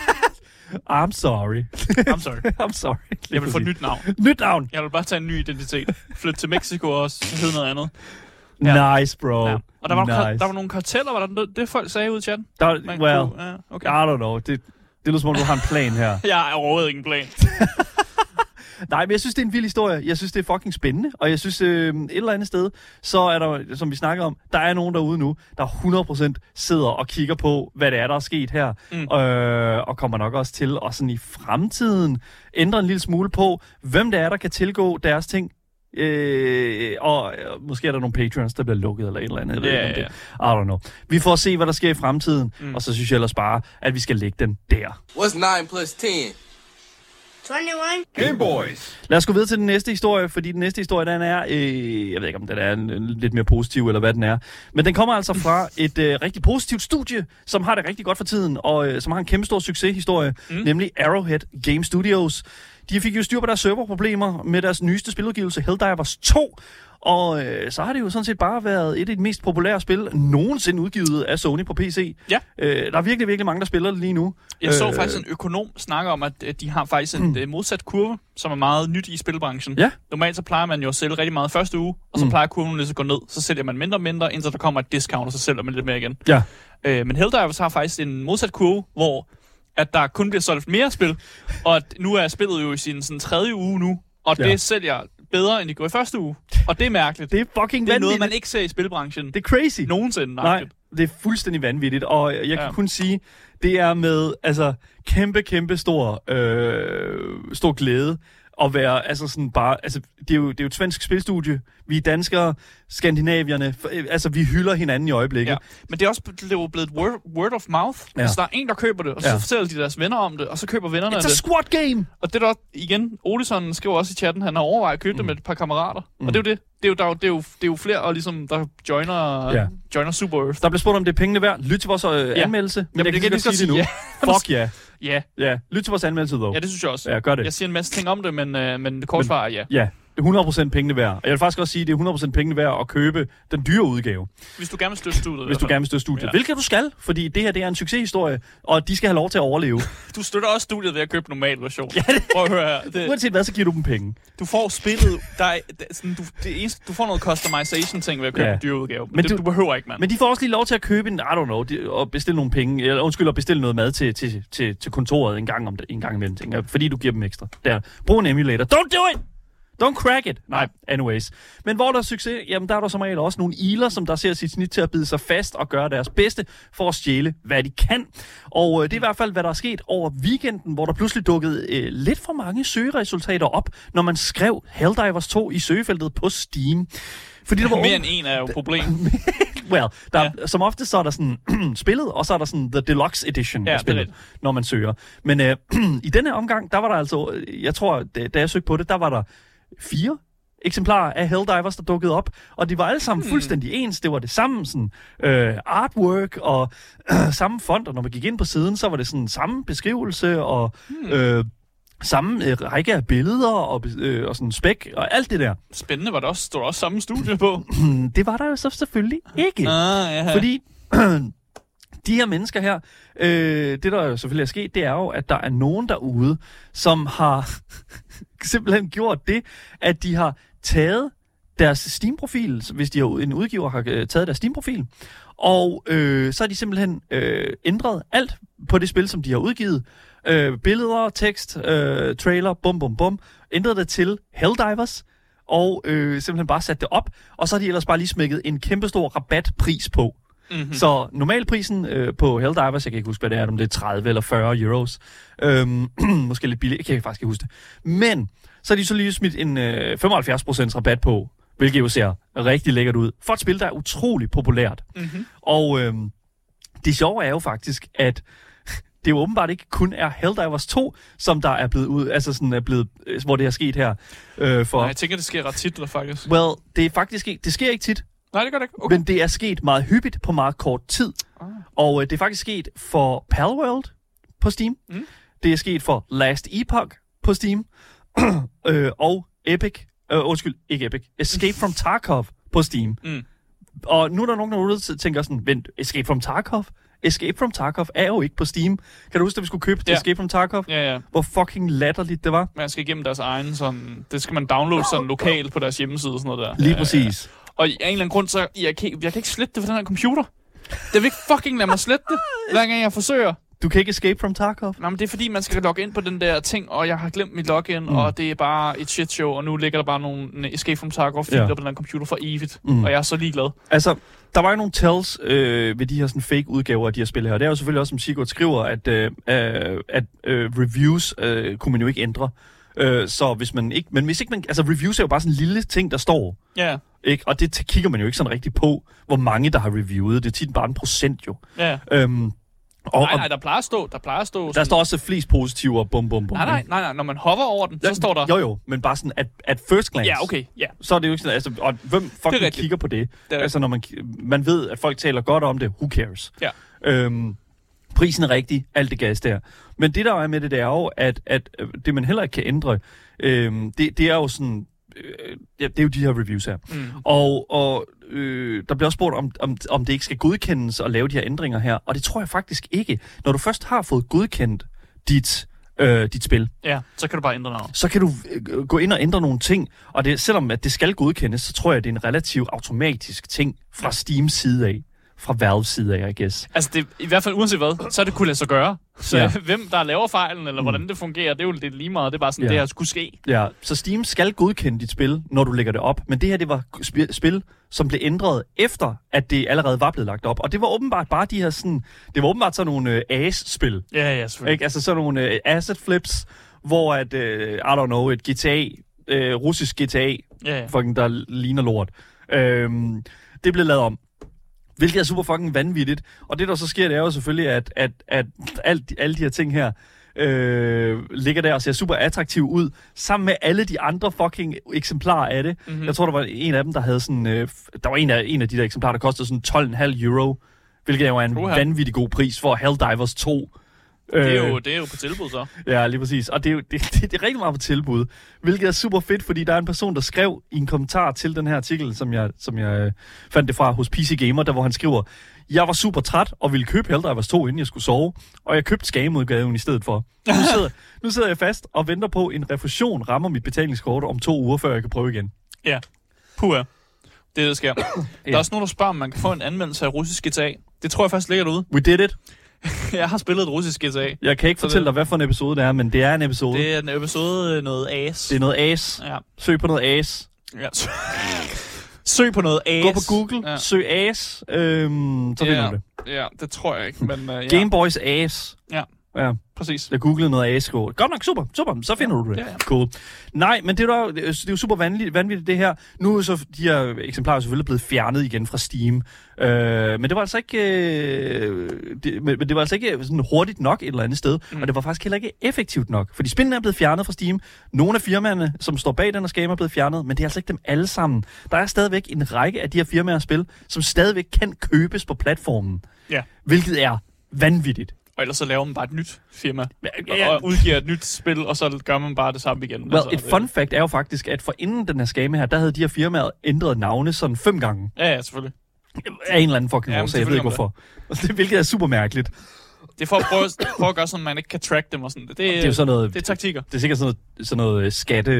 I'm sorry. I'm sorry. Jeg vil få et nyt navn. Nyt navn? Jeg vil bare tage en ny identitet. Flytte til Mexico og hedde noget andet. Ja. Nice, bro. Ja. Og der var nogle karteller, var der det folk sagde ude i chatten? Okay. I don't know. Det lyder som om, du har en plan her. Jeg har overhovedet ikke en plan. Nej, men jeg synes, det er en vild historie. Jeg synes, det er fucking spændende. Og jeg synes, et eller andet sted, så er der, som vi snakker om, der er nogen derude nu, der 100% sidder og kigger på, hvad det er, der er sket her. Og kommer nok også til at sådan i fremtiden ændre en lille smule på, hvem det er, der kan tilgå deres ting. Og måske er der nogle Patreons, der bliver lukket eller et eller andet. I don't know. Vi får se, hvad der sker i fremtiden. Og så synes jeg ellers bare, at vi skal lægge den der. What's 9 plus 10? 21. Game Boys. Lad os gå videre til den næste historie, fordi den næste historie, den er, jeg ved ikke, om den er lidt mere positiv, eller hvad den er. Men den kommer altså fra et rigtig positivt studie, som har det rigtig godt for tiden, og som har en kæmpe stor succeshistorie, nemlig Arrowhead Game Studios. De fik jo styr på deres serverproblemer med deres nyeste spiludgivelse, Helldivers 2, og så har det jo sådan set bare været et af de mest populære spil nogensinde udgivet af Sony på PC. Ja. Der er virkelig, virkelig mange, der spiller det lige nu. Jeg så faktisk en økonom snakke om, at de har faktisk en modsat kurve, som er meget nyt i spilbranchen. Ja. Normalt så plejer man jo at sælge rigtig meget første uge, og så plejer kurven lidt at gå ned. Så sælger man mindre og mindre, indtil der kommer et discount, og så sælger man lidt mere igen. Ja. Men Helldivers har faktisk en modsat kurve, hvor at der kun bliver solgt mere spil, og at nu er spillet jo i sin sådan, 3. uge nu, og det sælger bedre, end de går i første uge. Og det er mærkeligt. Det er fucking vanvittigt. Det er noget, man ikke ser i spilbranchen. Det er crazy. Nogensinde. Nej, det er fuldstændig vanvittigt. Og jeg kan kun sige, det er med altså kæmpe stor glæde at være, altså sådan bare, altså det er jo et svensk spilstudie. Vi er danskere, skandinavierne, altså vi hylder hinanden i øjeblikket. Ja. Men det er også blevet word of mouth. Ja. Altså der er en, der køber det, og så fortæller de deres venner om det, og så køber vennerne det. It's a squad game! Og det der igen, Olesen skriver også i chatten, han har overvejet at købe det med et par kammerater. Og det er jo det. Det er jo flere, og ligesom, der joiner Super Earth. Der bliver spurgt, om det er pengene værd. Lyt til vores anmeldelse. Men jeg kan ikke sige det nu. Ja. Fuck ja. Ja. Lyt til vores anmeldelse, dog. Ja, det synes jeg også. Ja, gør det. Jeg siger en masse ting om det, men det kort svar er ja. Ja, det er 100% pengene værd. Og jeg vil faktisk også sige, at det er 100% pengene værd at købe den dyre udgave. Hvis du gerne vil støtte studiet. Ja. Hvilket du skal, fordi det her det er en succeshistorie, og de skal have lov til at overleve. Du støtter også studiet ved at købe normal version. Ja, det... Prøv at høre her. Uanset hvad, så giver du dem penge. Du får spillet, du får noget customization ting ved at købe en dyre udgave. Men du behøver ikke, mand. Men de får også lige lov til at købe en, I don't know, og bestille nogle penge, eller at bestille noget mad til kontoret en gang imellem, tænker, fordi du giver dem ekstra. Der, brug en emulator. Don't do it! Don't crack it! Nej, anyways. Men hvor der er succes, jamen der er der som regel også nogle iler, som der ser sit snit til at bide sig fast og gøre deres bedste for at stjæle, hvad de kan. Og det er i hvert fald, hvad der er sket over weekenden, hvor der pludselig dukkede lidt for mange søgeresultater op, når man skrev Helldivers 2 i søgefeltet på Steam. Fordi der var mere end en er jo problem. Som ofte så er der sådan spillet, og så er der sådan The Deluxe Edition af spillet, når man søger. Men i denne omgang, der var der altså, jeg tror, da jeg søgte på det, der var der 4 eksemplarer af Helldivers, der dukkede op, og de var alle sammen fuldstændig ens. Det var det samme sådan, artwork og samme font, og når man gik ind på siden, så var det sådan samme beskrivelse og samme række af billeder og sådan spæk og alt det der. Spændende, var der også, stod også samme studie på? Det var der jo så selvfølgelig ikke. Ja. Fordi de her mennesker her, det der jo selvfølgelig er sket, det er jo, at der er nogen derude, som har simpelthen gjort det, at de har taget deres Steam-profil, hvis de har en udgiver har taget deres Steam-profil, og så har de simpelthen ændret alt på det spil, som de har udgivet. Billeder, tekst, trailer, bum, ændret det til Helldivers, og simpelthen bare sat det op, og så har de ellers bare lige smækket en kæmpestor rabatpris på. Mm-hmm. Så normalprisen på Helldivers, jeg kan ikke huske, hvad det er, om det er 30 eller 40 euros. Måske lidt billigt, jeg kan faktisk ikke huske det. Men så har de så lige smidt en 75% rabat på, hvilket jo ser rigtig lækkert ud. For et spil, der er utrolig populært. Mm-hmm. Og det sjove er jo faktisk, at det jo åbenbart ikke kun er Helldivers 2, som der er blevet ud, altså sådan er blevet, hvor det er sket her. Nej, jeg tænker, det sker ret tit, faktisk. Well, det er faktisk ikke, det sker ikke tit. Nej, det gør det ikke. Okay. Men det er sket meget hyppigt på meget kort tid. Og det er faktisk sket for Palworld på Steam. Mm. Det er sket for Last Epoch på Steam. Og ikke Epic. Escape from Tarkov på Steam. Mm. Og nu er der nogen, der tænker sådan, vent, Escape from Tarkov? Escape from Tarkov er jo ikke på Steam. Kan du huske, at vi skulle købe Escape from Tarkov? Ja. Hvor fucking latterligt det var. Man skal igennem deres egen sådan... Det skal man downloade sådan lokalt på deres hjemmeside og sådan noget der. Lige præcis. Og af en eller anden grund, så jeg kan ikke slette det for den her computer. Det vil ikke fucking lade mig slette det, hver gang jeg forsøger. Du kan ikke escape from Tarkov? Nej, men det er fordi, man skal logge ind på den der ting, og jeg har glemt mit login, og det er bare et shit show, og nu ligger der bare nogle Escape from Tarkov-filer på den her computer for evigt, og jeg er så ligeglad. Altså, der var jo nogle tells ved de her sådan fake udgaver af de her spil her, og det er jo selvfølgelig også, som Sigurd skriver, at reviews kunne man jo ikke ændre. Så hvis man ikke... Men hvis ikke man... Altså, reviews er jo bare sådan en lille ting, der står. Ja. Ikke? Og det kigger man jo ikke sådan rigtig på, hvor mange, der har reviewet. Det er tit bare en procent jo. Ja. Nej, der plejer at stå... Der står også flest positive og bum. Nej, når man hover over den, så står der... Jo, men bare sådan, at first glance... Ja, okay, ja. Så er det jo ikke sådan... Altså, og hvem fucking kigger på det? Altså, når man ved, at folk taler godt om det, who cares? Ja. Prisen er rigtig, alt det gas der. Men det, der er med det, det er jo, at det, man heller ikke kan ændre, det er jo sådan... det er jo de her reviews her. Mm. Og der bliver også spurgt, om det ikke skal godkendes at lave de her ændringer her. Og det tror jeg faktisk ikke. Når du først har fået godkendt dit spil, ja, så kan du bare ændre noget. Så kan du gå ind og ændre nogle ting. Og det, selvom at det skal godkendes, så tror jeg, det er en relativt automatisk ting fra Steams side af. Fra Valves side af, I guess. Altså, det, i hvert fald uanset hvad, så er det kunne lade sig gøre. Så hvem der laver fejlen, eller hvordan det fungerer, det er jo lidt lige meget. Det er bare sådan, det her skulle ske. Ja, så Steam skal godkende dit spil, når du lægger det op. Men det her, det var spil, som blev ændret efter, at det allerede var blevet lagt op. Og det var åbenbart bare de her sådan... Det var åbenbart sådan nogle AS-spil. Ja, selvfølgelig. Ikke? Altså sådan nogle asset flips, hvor at, I don't know, et GTA, russisk GTA, fucking der ligner lort. Det blev lavet om. Hvilket er super fucking vanvittigt. Og det, der så sker, det er jo selvfølgelig, at alle de her ting her ligger der og ser super attraktiv ud, sammen med alle de andre fucking eksemplarer af det. Mm-hmm. Jeg tror, der var en af dem, der havde sådan... der var en af de der eksemplarer, der kostede sådan 12,5 euro, hvilket jo er en vanvittig god pris for Helldivers 2. Det er jo på tilbud, så. Ja, lige præcis. Og det er rigtig meget på tilbud, hvilket er super fedt, fordi der er en person, der skrev i en kommentar til den her artikel, som jeg fandt det fra hos PC Gamer, der hvor han skriver: jeg var super træt og ville købe Helldivers 2, inden jeg skulle sove, og jeg købte Skam-udgaven i stedet for. Nu sidder jeg fast og venter på, en refusion rammer mit betalingskort om 2 uger, før jeg kan prøve igen. Ja, puha. Det sker. Der er også nogen, der spørger, om man kan få en anmeldelse af russisk GTA. Det tror jeg faktisk ligger derude. We did it. Jeg har spillet et russisk GTA. Jeg kan ikke fortælle dig, hvad for en episode det er, men det er en episode. Det er en episode noget as. Det er noget as. Ja. Søg på noget as. Ja. Søg på noget as. Gå på Google, søg as, så finder du det. Ja, det tror jeg ikke, men ja. Game Boys as. Ja, præcis. Jeg googlede noget AS-kode. Godt nok, super, så finder du det. Ja. Cool. Nej, men det er jo super vanvittigt det her. Nu er så de her eksemplarer selvfølgelig blevet fjernet igen fra Steam. Men det var altså ikke det var altså ikke sådan hurtigt nok et eller andet sted, og det var faktisk heller ikke effektivt nok, fordi spillene er blevet fjernet fra Steam. Nogle af firmaerne, som står bag den her skama, er blevet fjernet, men det er altså ikke dem alle sammen. Der er stadigvæk en række af de her firmaer og spil, som stadigvæk kan købes på platformen. Ja. Hvilket er vanvittigt. Og ellers så laver man bare et nyt firma, og udgiver et nyt spil, og så gør man bare det samme igen. Well, et fun fact er jo faktisk, at for inden den her skame her, der havde de her firmaer ændret navne sådan 5 gange. Ja, selvfølgelig. Af en eller anden fucking årsag, jeg ved ikke hvorfor. Det, hvilket er super mærkeligt. Det er for at prøve at gøre sådan, at man ikke kan track dem og sådan. Det er jo sådan noget, det er taktikker. Det er sikkert sådan noget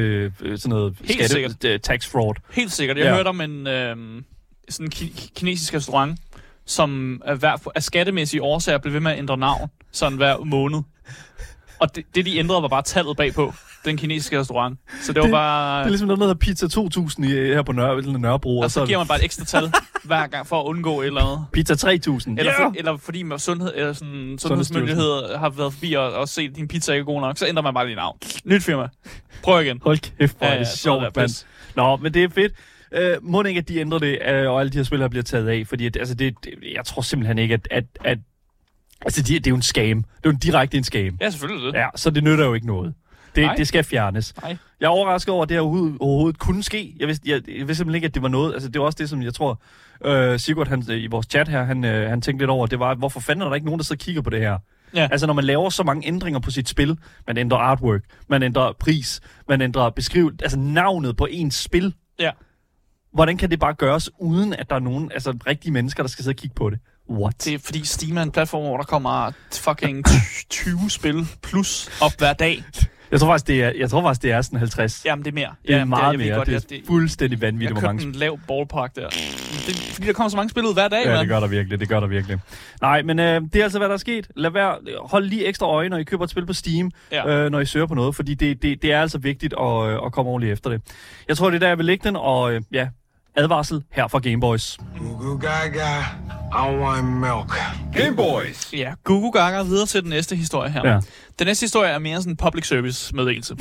tax fraud. Helt sikkert. Jeg hørte om en sådan kinesisk restaurant, som af skattemæssige årsager blev ved med at ændre navn sådan hver måned. Og det de ændrede, var bare tallet bagpå den kinesiske restaurant. Så det var bare... Det er ligesom noget, der hedder Pizza 2000 her på Nørrebro. Og så giver man bare et ekstra tal hver gang for at undgå et eller andet. Pizza 3000. Eller fordi med sundhedsmyndigheder har været forbi og set, at din pizza ikke er god nok, så ændrer man bare dit navn. Nyt firma. Prøv igen. Hold kæft, hvor er det sjovt, mand. Nå, men det er fedt. Må ikke, at de ændrer det, og alle de her spil her bliver taget af, fordi jeg tror simpelthen ikke, at altså, det er jo en scam. Det er jo direkte en scam. Ja, selvfølgelig det. Ja, så det nytter jo ikke noget. Det skal fjernes. Nej. Jeg er overrasket over, at det her overhovedet kunne ske. Jeg vidste simpelthen ikke, at det var noget. Altså, det var også det, som jeg tror, Sigurd i vores chat her, han tænkte lidt over. Det var, hvorfor fanden er der ikke nogen, der sidder og kigger på det her? Ja. Altså, når man laver så mange ændringer på sit spil, man ændrer artwork, man ændrer pris, man ændrer altså navnet på ens spil. Ja. Hvordan kan det bare gøres, uden at der er nogen rigtige mennesker, der skal sidde og kigge på det? What? Det er fordi Steam er en platform, hvor der kommer fucking 20 spil plus op hver dag. Jeg tror faktisk, det er sådan 50. Jamen, det er mere. Det er meget mere. Godt, det er fuldstændig vanvittigt, hvor mange... Jeg købte en lav ballpark der. Fordi der kommer så mange spil ud hver dag, Ja, det gør der virkelig. Nej, men det er altså, hvad der er sket. Hold lige ekstra øje, når I køber et spil på Steam, når I søger på noget, fordi det er altså vigtigt at komme ordentligt efter det. Jeg tror, det er der, jeg vil lægge den, og advarsel her fra Game Boys. Goo gaga, I want milk. Game Boys. Ja, Goo gaga videre til den næste historie her. Ja. Den næste historie er mere sådan en public service meddelelse.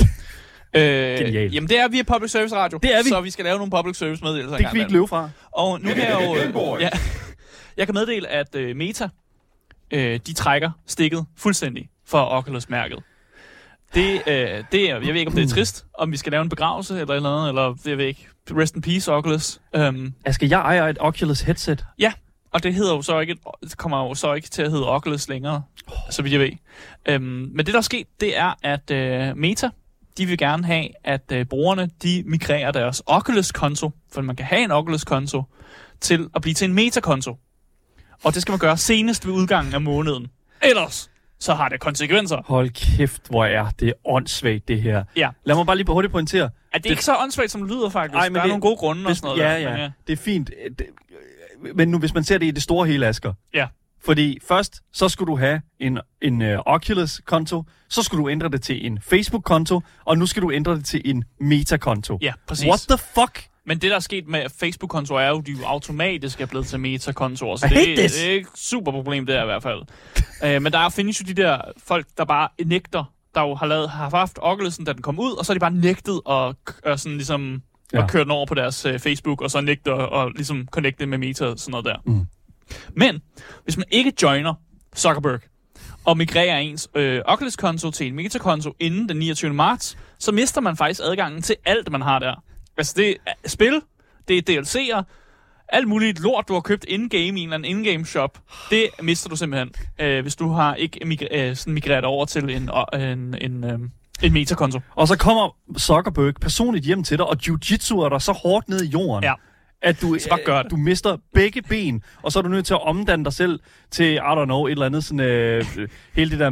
Jamen det er vi er public service radio. Det er vi. Så vi skal lave nogle public service meddelelser. Det kan vi ikke løbe fra. Og nu kan jeg jo... jeg kan meddele, at Meta, de trækker stikket fuldstændig for Oculus-mærket. Det er, jeg ved ikke, om det er trist, om vi skal lave en begravelse eller noget, eller jeg ved ikke. Rest in peace, Oculus. Skal jeg eje et Oculus headset? Ja, og det hedder jo så ikke, kommer jo så ikke til at hedde Oculus længere, så vidt jeg ved. Men det, der er sket, det er, at Meta, de vil gerne have, at brugerne, de migrerer deres Oculus-konto, for man kan have en Oculus-konto, til at blive til en Meta-konto. Og det skal man gøre senest ved udgangen af måneden. Ellers så har det konsekvenser. Hold kæft, hvor er det åndssvagt, det her. Ja. Lad mig bare lige på hurtigt pointere. Det er ikke så åndssvagt, som det lyder faktisk. Ej, men der er nogle gode grunde og sådan noget. Ja. Det er fint. Men nu, hvis man ser det i det store hele, Asger. Ja. Fordi først, så skulle du have en Oculus-konto, så skulle du ændre det til en Facebook-konto, og nu skal du ændre det til en Meta-konto. Ja, præcis. What the fuck? Men det, der er sket med Facebook-konto, er jo, de jo automatisk er blevet til Meta-kontoer. Så det er et super problem, det er i hvert fald. Men der findes jo de der folk, der bare nægter der jo har haft Oculus'en, da den kom ud, og så har de bare nægtet at sådan ligesom at køre den over på deres Facebook, og så nægtet at ligesom connecte med Meta og sådan noget der. Mm. Men hvis man ikke joiner Zuckerberg og migrerer ens Oculus-konto til en Meta-konto inden den 29. marts, så mister man faktisk adgangen til alt, man har der. Altså det er spil, det er DLC'er, alt muligt lort, du har købt in-game i en eller anden in-game shop, det mister du simpelthen, hvis du har ikke migreret over til en Meta-konto. Og så kommer Zuckerberg personligt hjem til dig, og jiu-jitsuer dig så hårdt ned i jorden, at du mister begge ben, og så er du nødt til at omdanne dig selv til, I don't know, et eller andet sådan, hele det der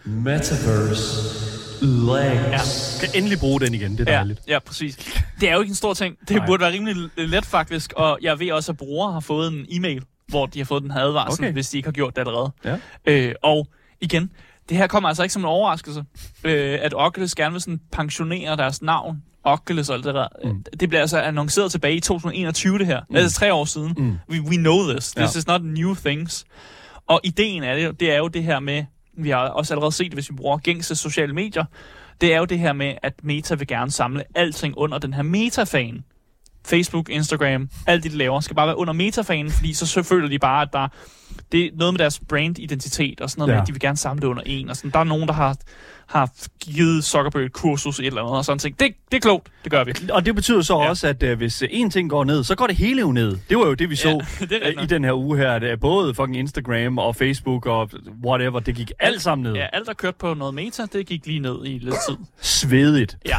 metaverse. Jeg skal endelig bruge den igen, det er dejligt. Ja, præcis. Det er jo ikke en stor ting. Det burde være rimelig let faktisk, og jeg ved også, at brugere har fået en e-mail, hvor de har fået den her advarsel, hvis de ikke har gjort det allerede. Ja. Og igen, det her kommer altså ikke som en overraskelse, at Oculus gerne vil sådan pensionere deres navn, Oculus og alt det der. Det bliver altså annonceret tilbage i 2021, det her. Det er 3 år siden. We know this. This is not new things. Og ideen af det er jo det her med, vi har også allerede set det, hvis vi bruger gængse sociale medier, det er jo det her med, at Meta vil gerne samle alting under den her Meta-fan. Facebook, Instagram, alt det, de laver, skal bare være under Meta-fanen, fordi så føler de bare, at det er noget med deres brand-identitet og sådan noget med, at de vil gerne samle det under en. Og sådan. Der er nogen, der har givet Zuckerberg et kursus et eller andet og sådan ting. Det er klogt, det gør vi. Og det betyder så også, at hvis en ting går ned, så går det hele jo ned. Det var jo det, vi så i den her uge her. Det er både fucking Instagram og Facebook og whatever, det gik alt sammen ned. Ja, alt der kørte på noget Meta, det gik lige ned i lidt tid. Svedigt. Ja.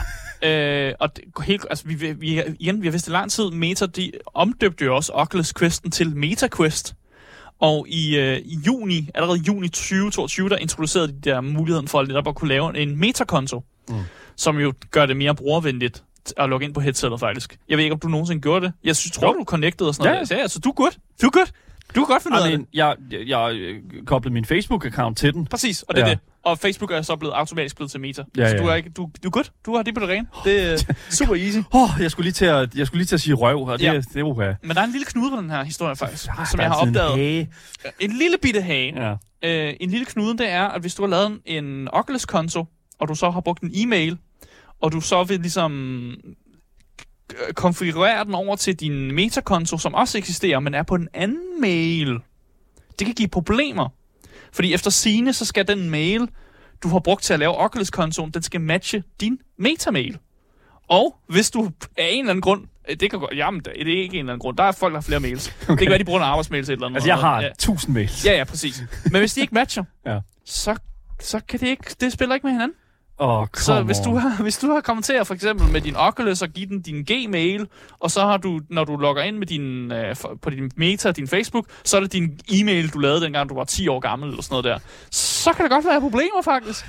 Og det, helt, altså, vi har vidst i lang tid, Meta, de omdøbte jo også Oculus Questen til Meta Quest. Og allerede i juni 2022, der introducerede de der muligheden for at kunne lave en Meta-konto, som jo gør det mere brugervenligt at logge ind på headsetet faktisk. Jeg ved ikke, om du nogensinde gjorde det. Jeg tror, du connected og sådan noget. Ja, altså, du er good. Du kan godt finde ud af det. Jeg koblede min Facebook-account til den. Præcis, og det er det. Og Facebook er så automatisk blevet til Meta. Så du er good. Du har det på det rene. Det er super easy. Jeg skulle lige til at sige røv, og det okay. Men der er en lille knude på den her historie faktisk, som jeg har opdaget. En lille bitte hage. Ja. En lille knude, det er, at hvis du har lavet en Oculus-konto, og du så har brugt en e-mail, og du så vil ligesom konfigurere den over til din Meta-konto, som også eksisterer, men er på en anden mail. Det kan give problemer. Fordi efter sigende, så skal den mail, du har brugt til at lave Oculus-kontoen, den skal matche din Meta-mail. Og hvis du af en eller anden grund, det kan godt, jamen det er ikke en eller anden grund, der er folk, der har flere mails. Okay. Det kan være, de bruger en arbejdsmail til et eller andet. Altså jeg har 1000 mails. Ja, præcis. Men hvis de ikke matcher, så kan det spiller ikke med hinanden. Så hvis du har kommenteret for eksempel med din Oculus og givet den din Gmail, og så har du, når du logger ind med på din Meta, din Facebook, så er det din e-mail, du lavede dengang du var 10 år gammel eller sådan noget der. Så kan der godt være problemer faktisk.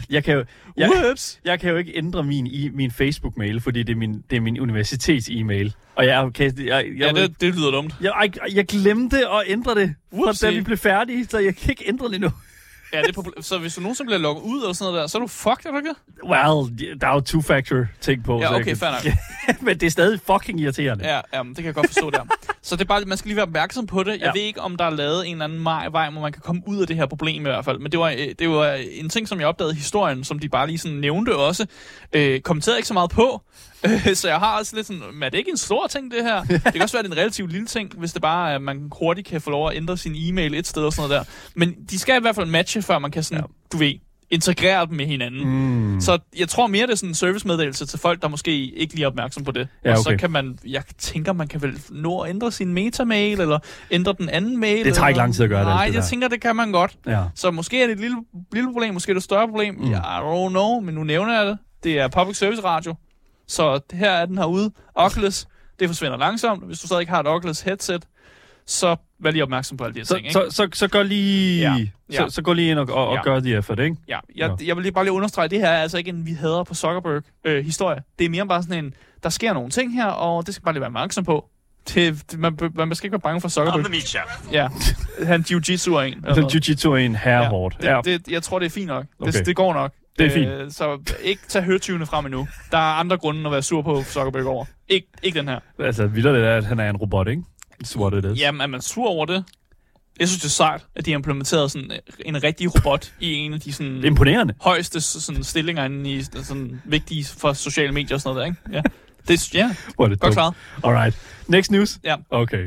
Jeg kan jo ikke ændre min Facebook-mail, fordi det er min universitets-e-mail. Og det lyder dumt. Jeg glemte at ændre det, da vi blev færdige, så jeg kan ikke ændre det nu. Ja, så hvis du nogensinde bliver logget ud og sådan noget der, så er du fucked, er du ikke? Well, der er jo two-factor ting på. Ja, okay, fair nok. Men det er stadig fucking irriterende. Ja, det kan jeg godt forstå der. Så det er bare, man skal lige være opmærksom på det. Jeg ved ikke, om der er lavet en eller anden vej, hvor man kan komme ud af det her problem i hvert fald. Men det var en ting, som jeg opdagede i historien, som de bare lige sådan nævnte også. Kommenterede ikke så meget på. Så jeg har også lidt sådan, men er det ikke en stor ting, det her? Det kan også være, en relativt lille ting, hvis det bare er, at man hurtigt kan få lov at ændre sin e-mail et sted og sådan noget der. Men de skal i hvert fald matche, før man kan sådan, integrere dem med hinanden. Så jeg tror mere, det er sådan en servicemeddelelse til folk, der måske ikke lige er opmærksom på det. Ja, okay. Og så kan man, jeg tænker, man kan vel nå at ændre sin metamail, eller ændre den anden mail. Det tager ikke lang tid at gøre det. Nej, jeg tænker, det kan man godt. Ja. Så måske er det et lille problem, måske er det et større problem. I don't know, men nu nævner jeg det. Det er public service radio. Så her er den herude. Oculus, det forsvinder langsomt. Hvis du stadig ikke har et Oculus headset, så vær lige opmærksom på alle de her ting. Ikke? Så gør lige, så gå lige ind og gør de effort, ikke? Ja, jeg vil bare lige understrege, det her er altså ikke en vi hader på Zuckerberg-historie. Det er mere bare sådan en, der sker nogle ting her, og det skal bare lige være opmærksom på. Man skal ikke være bange for Zuckerberg. I'm the meat chef. Ja, han jiu-jitsu er en. Han jiu-jitsu er en herrehårdt. Jeg tror, det er fint nok. Okay. Det går nok. Det er fint. Så ikke tage høretyvene frem endnu. Der er andre grunde at være sur på Zuckerberg over. Ikke den her. Altså, vildt det er, at han er en robot, ikke? It's what it is. Jamen, er man sur over det? Jeg synes, det er sejt, at de har implementeret sådan en rigtig robot i en af de sådan Imponerende. højeste sådan stillinger inde i sådan vigtige for sociale medier og sådan noget der, ikke? Ja. Godt klaret. Alright. Next news? Ja. Okay.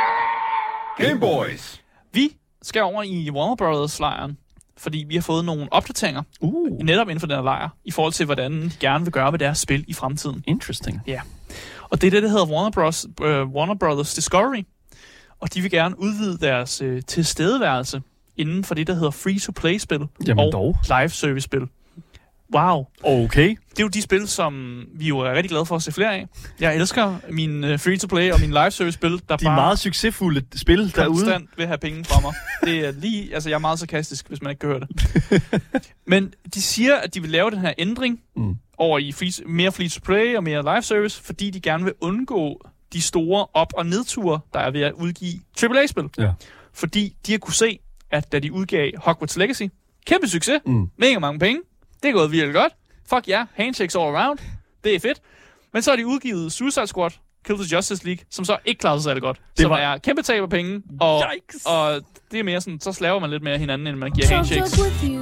Game Boys. Vi skal over i Warner Brothers-lejren, fordi vi har fået nogle opdateringer netop inden for den her lejr, i forhold til, hvordan de gerne vil gøre med deres spil i fremtiden. Interesting. Ja. Og det er det, der hedder Warner Brothers Discovery, og de vil gerne udvide deres tilstedeværelse inden for det, der hedder free-to-play-spil og live-service-spil. Wow. Okay. Det er jo de spil, som vi jo er rigtig glade for at se flere af. Jeg elsker min free-to-play og min live-service-spil, der de er meget succesfulde spil derude. Konstant vil have penge fra mig. Det er lige, altså jeg er meget sarkastisk, hvis man ikke kan høre det. Men de siger, at de vil lave den her ændring over i mere free-to-play og mere live-service, fordi de gerne vil undgå de store op- og nedture, der er ved at udgive AAA-spil. Ja. Fordi de har kunne se, at da de udgav Hogwarts Legacy, kæmpe succes, mega mange penge, det er gået virkelig godt. Fuck ja, handshakes all around. Det er fedt. Men så har de udgivet Suicide Squad, Kill the Justice League, som så ikke klarede sig særlig godt. Som er kæmpe tab af penge, og det er mere sådan, så slaver man lidt mere hinanden, end man giver handshakes.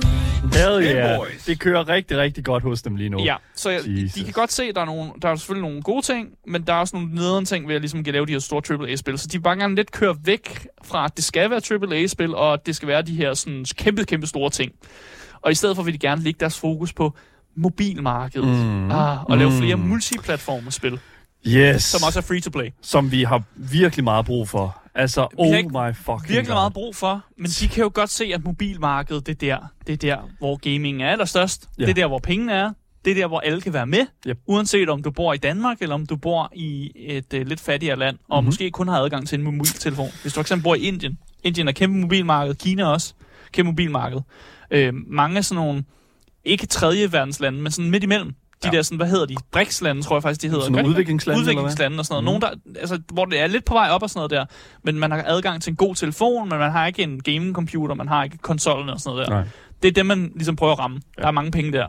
Hell yeah. Det kører rigtig, rigtig godt hos dem lige nu. Ja, så de kan godt se, at der er selvfølgelig nogle gode ting, men der er også nogle nederen ting ved at ligesom lave de her store AAA-spil. Så de vil bare gerne lidt køre væk fra, at det skal være AAA-spil, og at det skal være de her sådan kæmpe, kæmpe store ting. Og i stedet for vil de gerne lægge deres fokus på mobilmarkedet og lave flere multiplatformspil. Yes. Som også er free-to-play. Som vi har virkelig meget brug for. Altså, my fucking virkelig meget brug for, men de kan jo godt se, at mobilmarkedet, det er der, hvor gaming er allerstørst. Yeah. Det er der, hvor pengene er. Det er der, hvor alle kan være med. Yep. Uanset om du bor i Danmark, eller om du bor i et lidt fattigere land, og måske kun har adgang til en mobiltelefon. Hvis du for eksempel bor i Indien. Indien er kæmpe mobilmarked. Kina også. Kæmpe mobilmarked. Mange af sådan nogle, ikke tredje verdenslande, men sådan midt imellem. De der sådan, hvad hedder de? BRICS-lande, tror jeg faktisk, de hedder. Sådan udviklingslande? Udviklingslande og sådan noget. Nogen, der, altså, hvor det er lidt på vej op og sådan noget der. Men man har adgang til en god telefon, men man har ikke en gaming-computer, man har ikke konsollen og sådan noget der. Nej. Det er det, man ligesom prøver at ramme. Ja. Der er mange penge der.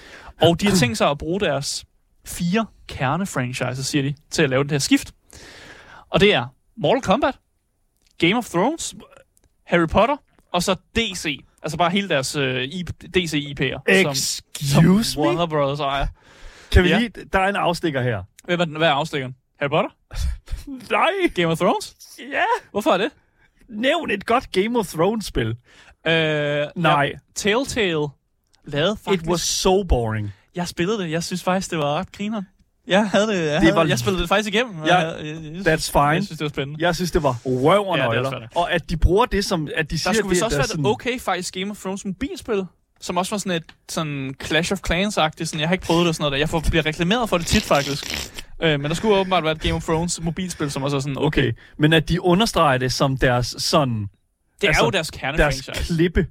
Og de har tænkt sig at bruge deres 4 kerne-franchises, siger de, til at lave det her skift. Og det er Mortal Kombat, Game of Thrones, Harry Potter, og så DC. Altså bare hele deres DC-IP'er. Excuse me? Warner Brothers ejer. Kan vi lige... Der er en afstikker her. Hvad er afstikkeren? Harry Potter? Nej. Game of Thrones? Ja. Hvorfor er det? Nævn et godt Game of Thrones-spil. Nej. Ja, Telltale lavede faktisk... It was so boring. Jeg spillede det. Jeg synes faktisk, det var ret grineren. Jeg havde det. Jeg spillede det faktisk igennem. That's fine. Jeg synes, det var spændende. Jeg synes, det var røv og nøgler. Og at de bruger det som... At de siger, der skulle vist også være sådan... okay faktisk Game of Thrones mobilspil, som også var sådan et sådan Clash of Clans-agtigt. Sådan, jeg har ikke prøvet det og sådan noget der. Jeg bliver reklameret for det tit faktisk. Men der skulle åbenbart være et Game of Thrones mobilspil, som også er sådan okay. Men at de understreger det som deres sådan... Det er jo deres kerne-franchise. Deres klippe.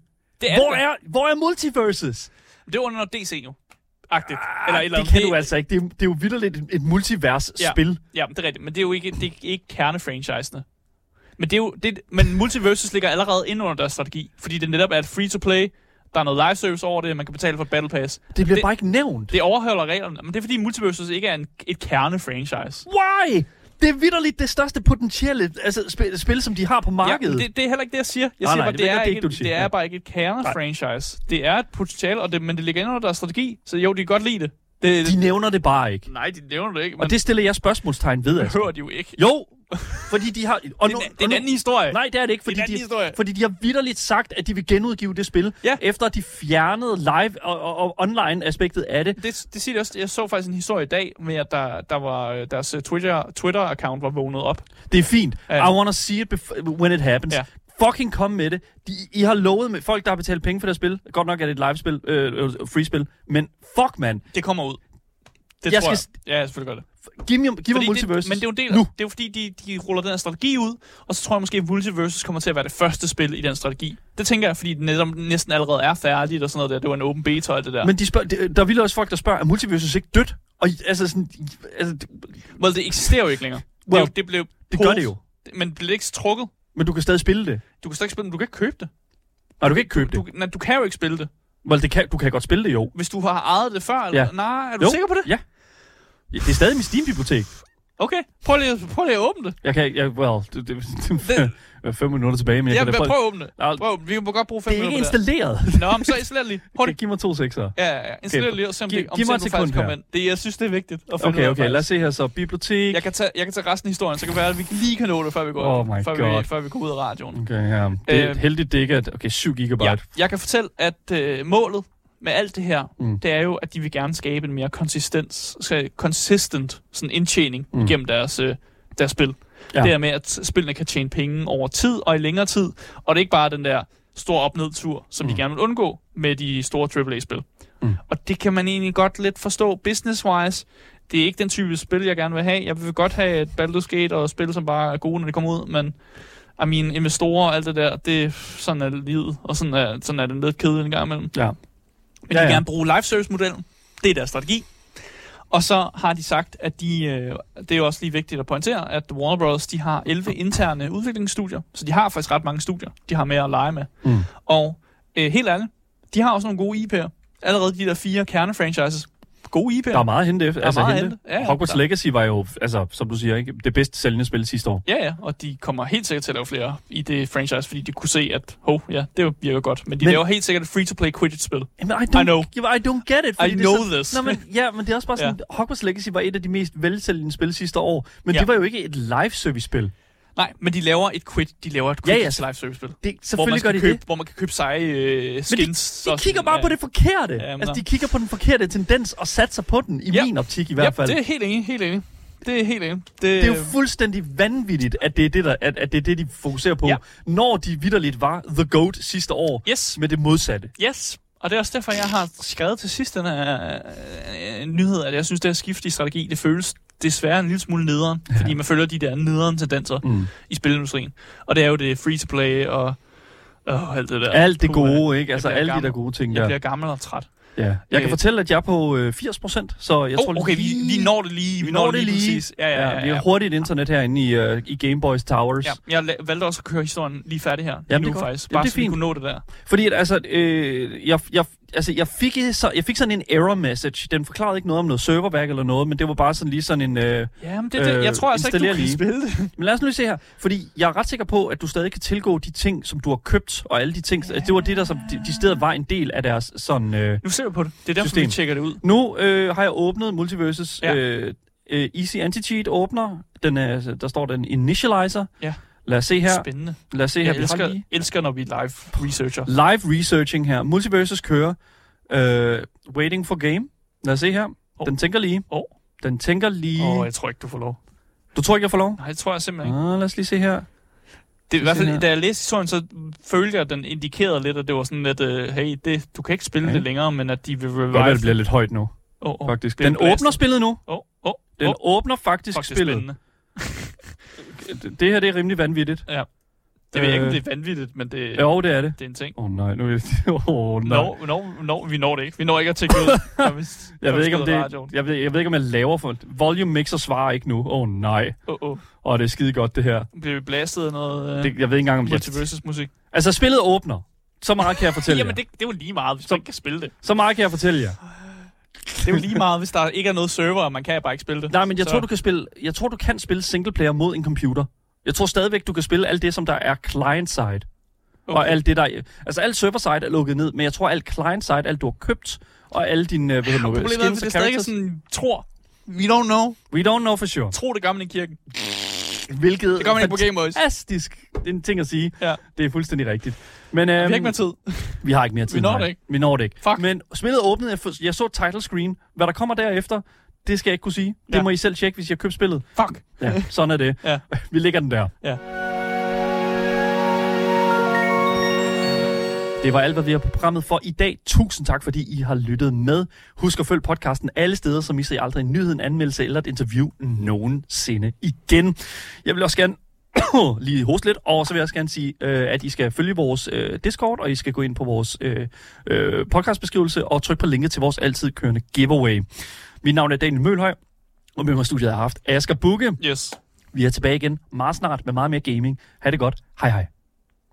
Hvor er multiverses? Det er under DC jo. Agtigt. Det kan du altså ikke. Det er jo vitterligt et multivers-spil. Ja, det er rigtigt. Men det er jo ikke kerne-franchisene. Men, men multiverses ligger allerede ind under deres strategi. Fordi det netop er et free-to-play. Der er noget live-service over det. Man kan betale for et battle pass. Det bliver bare ikke nævnt. Det overholder reglerne. Men det er fordi multiverses ikke er et kerne-franchise. Why? Det er vitterligt det største potentielle spil, som de har på markedet. Ja, det er heller ikke det, jeg siger. Jeg siger bare, det er bare ikke et kerne-franchise. Det er et potentiale, men det ligger ind under deres strategi. Så jo, de kan godt lide det. De nævner det bare ikke. Nej, de nævner det ikke. Og det stiller jeg spørgsmålstegn ved. Det hører de jo ikke. Jo, fordi de har... Det er en anden historie. Nej, det er det ikke, fordi de har vitterligt sagt, at de vil genudgive det spil, efter de fjernede live og online-aspektet af det. Det siger de også. Jeg så faktisk en historie i dag med, at der var deres Twitter-account var vågnet op. Det er fint. I wanna see it when it happens. Ja. Fucking kom med det. I har lovet med folk, der har betalt penge for det spil. Godt nok er det et live-spil, free-spil, men fuck, man. Det kommer ud. Det tror jeg. Ja, selvfølgelig gør det. Giv mig Multiverses. Men det er jo en del af, det er jo fordi, de ruller den her strategi ud, og så tror jeg måske, at Multiverses kommer til at være det første spil i den strategi. Det tænker jeg, fordi det næsten allerede er færdigt og sådan noget der. Det var en open beta og det der. Men der er vildt også folk, der spørger, er Multiverses ikke dødt? Og altså sådan... det eksisterer jo ikke længere. Det gør det jo. Men det bliver ikke trukket. Men du kan stadig spille det. Du kan stadig spille det, du kan ikke købe det. Nej, du kan ikke købe det. Du kan jo ikke spille det. Du kan godt spille det, jo. Hvis du har ejet det før, eller? Nej, er du sikker på det? Ja. Det er stadig mit Steam-bibliotek. Okay, prøv lige at åbne det. Jeg kan ikke... Det er 5 minutter tilbage, men jeg kan prøv at åbne det. Vi kan godt bruge 5 minutter. Det er ikke installeret. Nå, men så installer lige. Okay, giv mig 2 sekser. Ja. Installer lige, og se om du faktisk kommer ind. Jeg synes, det er vigtigt at finde ud af. Okay, lad os se her så. Bibliotek. Jeg kan tage resten af historien, så kan det være, at vi lige kan nå det, før vi går, før vi går ud af radioen. Okay, ja. Det er heldigt, det ikke er... Okay, 7 gigabyte. Ja, jeg kan fortælle, at målet med alt det her, det er jo, at de vil gerne skabe en mere consistent sådan indtjening gennem deres spil. Ja. Det er med, at spillene kan tjene penge over tid og i længere tid, og det er ikke bare den der store op-ned-tur, som de gerne vil undgå med de store AAA-spil. Og det kan man egentlig godt lidt forstå business-wise. Det er ikke den type spil, jeg gerne vil have. Jeg vil godt have et Baldur's Gate og spil, som bare er gode, når de kommer ud, men mine investorer og alt det der, sådan er livet, og sådan er det lidt kedeligt en gang imellem. Ja. Men de vil gerne bruge live-service-modellen. Det er deres strategi. Og så har de sagt, at det er jo også lige vigtigt at pointere, at Warner Bros. De har 11 interne udviklingsstudier, så de har faktisk ret mange studier, de har med at lege med. Og helt ærligt, de har også nogle gode IP'er. Allerede de der 4 kernefranchises, gode IP'er. Der er meget at hente. Ja, Hogwarts Legacy var jo, som du siger, ikke, det bedste sælgende spil sidste år. Ja, og de kommer helt sikkert til at lave flere i det franchise, fordi de kunne se, at det virker godt. Men de laver helt sikkert et free-to-play Quidditch-spil. I don't get it. I know this. Men det er også bare sådan, Hogwarts Legacy var et af de mest velsælgende spil sidste år, men det var jo ikke et live-service-spil. Nej, men de laver et Quidditch live service-spil. Selvfølgelig gør de det. Hvor man kan købe seje skins. Men de kigger bare på det forkerte. De kigger på den forkerte tendens og satser på den, i min optik i hvert fald. Det er helt enig. Det er jo fuldstændig vanvittigt, at det er det, de fokuserer på, når de vitterligt var The GOAT sidste år med det modsatte. Yes. Og det er også derfor, jeg har skrevet til sidst den her nyhed, at jeg synes, det her skift i strategi, det føles desværre en lille smule nederen, fordi man følger de der nederen tendenser i spilindustrien. Og det er jo det free-to-play og alt det der. Alt det gode, ikke? Altså alle de der gode ting der. Jeg bliver gammel og træt. Ja. Jeg kan fortælle, at jeg er på 80%, så jeg tror okay, vi når det lige. Vi når det lige. Præcis. Ja. Vi har hurtigt internet herinde i Game Boys Towers. Ja, jeg valgte også at køre historien lige færdig her. Jamen, nu faktisk. Bare så vi kunne nå det der. Fordi jeg fik sådan en error message. Den forklarede ikke noget om noget serverværk eller noget, men det var bare sådan lige sådan en jamen, jeg tror altså ikke, du kan spille det. Men lad os nu lige se her. Fordi jeg er ret sikker på, at du stadig kan tilgå de ting, som du har købt, og alle de ting. Det var det, der som de steder var en del af deres sådan nu ser vi på det. Det er derfor, vi tjekker det ud. Nu har jeg åbnet Multiverses Easy Anti-Cheat åbner. Der står den Initializer. Ja. Lad os se her. Spændende. Lad os se her. Jeg elsker, når vi live researcher. Live researching her. Multiverses kører. Waiting for game. Lad os se her. Den tænker lige. Den tænker lige. Jeg tror ikke, du får lov. Du tror ikke, jeg får lov? Nej, det tror jeg simpelthen ikke. Lad os lige se her. Det, i hvert fald, da jeg læste historien, så følte jeg, at den indikerede lidt, at det var sådan lidt, hey, du kan ikke spille det længere, men at de vil revive. Det bliver lidt højt nu, faktisk. Den åbner spillet nu. Den åbner faktisk spillet. Det her, det er rimelig vanvittigt. Ja. Det ved jeg ikke, om det er vanvittigt, men det... Jo, det er det. Det er en ting. Nej, nu er det... Vi når det ikke. Vi når ikke at tænke ud. Jeg ved ikke, om jeg laver for... Volume mixer svarer ikke nu. Nej. Det er skide godt, det her. Bliver vi blastet af noget... jeg ved ikke engang, om Multiverses musik. Altså, spillet åbner. Så meget kan jeg fortælle jer. Jamen, det er jo lige meget, hvis man ikke kan spille det. Så meget kan jeg fortælle jer. Det er jo lige meget, hvis der ikke er noget server, og man kan bare ikke spille det. Nej, men jeg tror, du kan spille singleplayer mod en computer. Jeg tror stadigvæk, du kan spille alt det, som der er client-side. Okay. Og alt det, der... Altså, alt server-side er lukket ned, men jeg tror, alt client-side, alt du har købt, og alle dine skins og characters... Det er stadig sådan, tror. We don't know. We don't know for sure. Tro det gør man i kirken. Hvilket det gør man ikke på Game Boys. Fantastisk. Det er en ting at sige. Ja. Det er fuldstændig rigtigt. Men, vi har ikke mere tid. Vi har ikke mere tid. Vi når det ikke. Fuck. Men spillet åbnede, jeg så title screen. Hvad der kommer derefter, det skal jeg ikke kunne sige. Det må I selv tjekke, hvis jeg køber spillet. Fuck. Ja, sådan er det. Ja. Vi lægger den der. Ja. Det var alt, hvad vi har på programmet for i dag. Tusind tak, fordi I har lyttet med. Husk at følge podcasten alle steder, så misser I aldrig en nyhed, en anmeldelse eller et interview nogensinde igen. Jeg vil også gerne lige hoste lidt, og så vil jeg også gerne sige, at I skal følge vores Discord, og I skal gå ind på vores podcastbeskrivelse og trykke på linket til vores altid kørende giveaway. Mit navn er Daniel Mølhøj, og med mig i studiet har haft Asger Bugge. Yes. Vi er tilbage igen meget snart med meget mere gaming. Ha' det godt. Hej hej.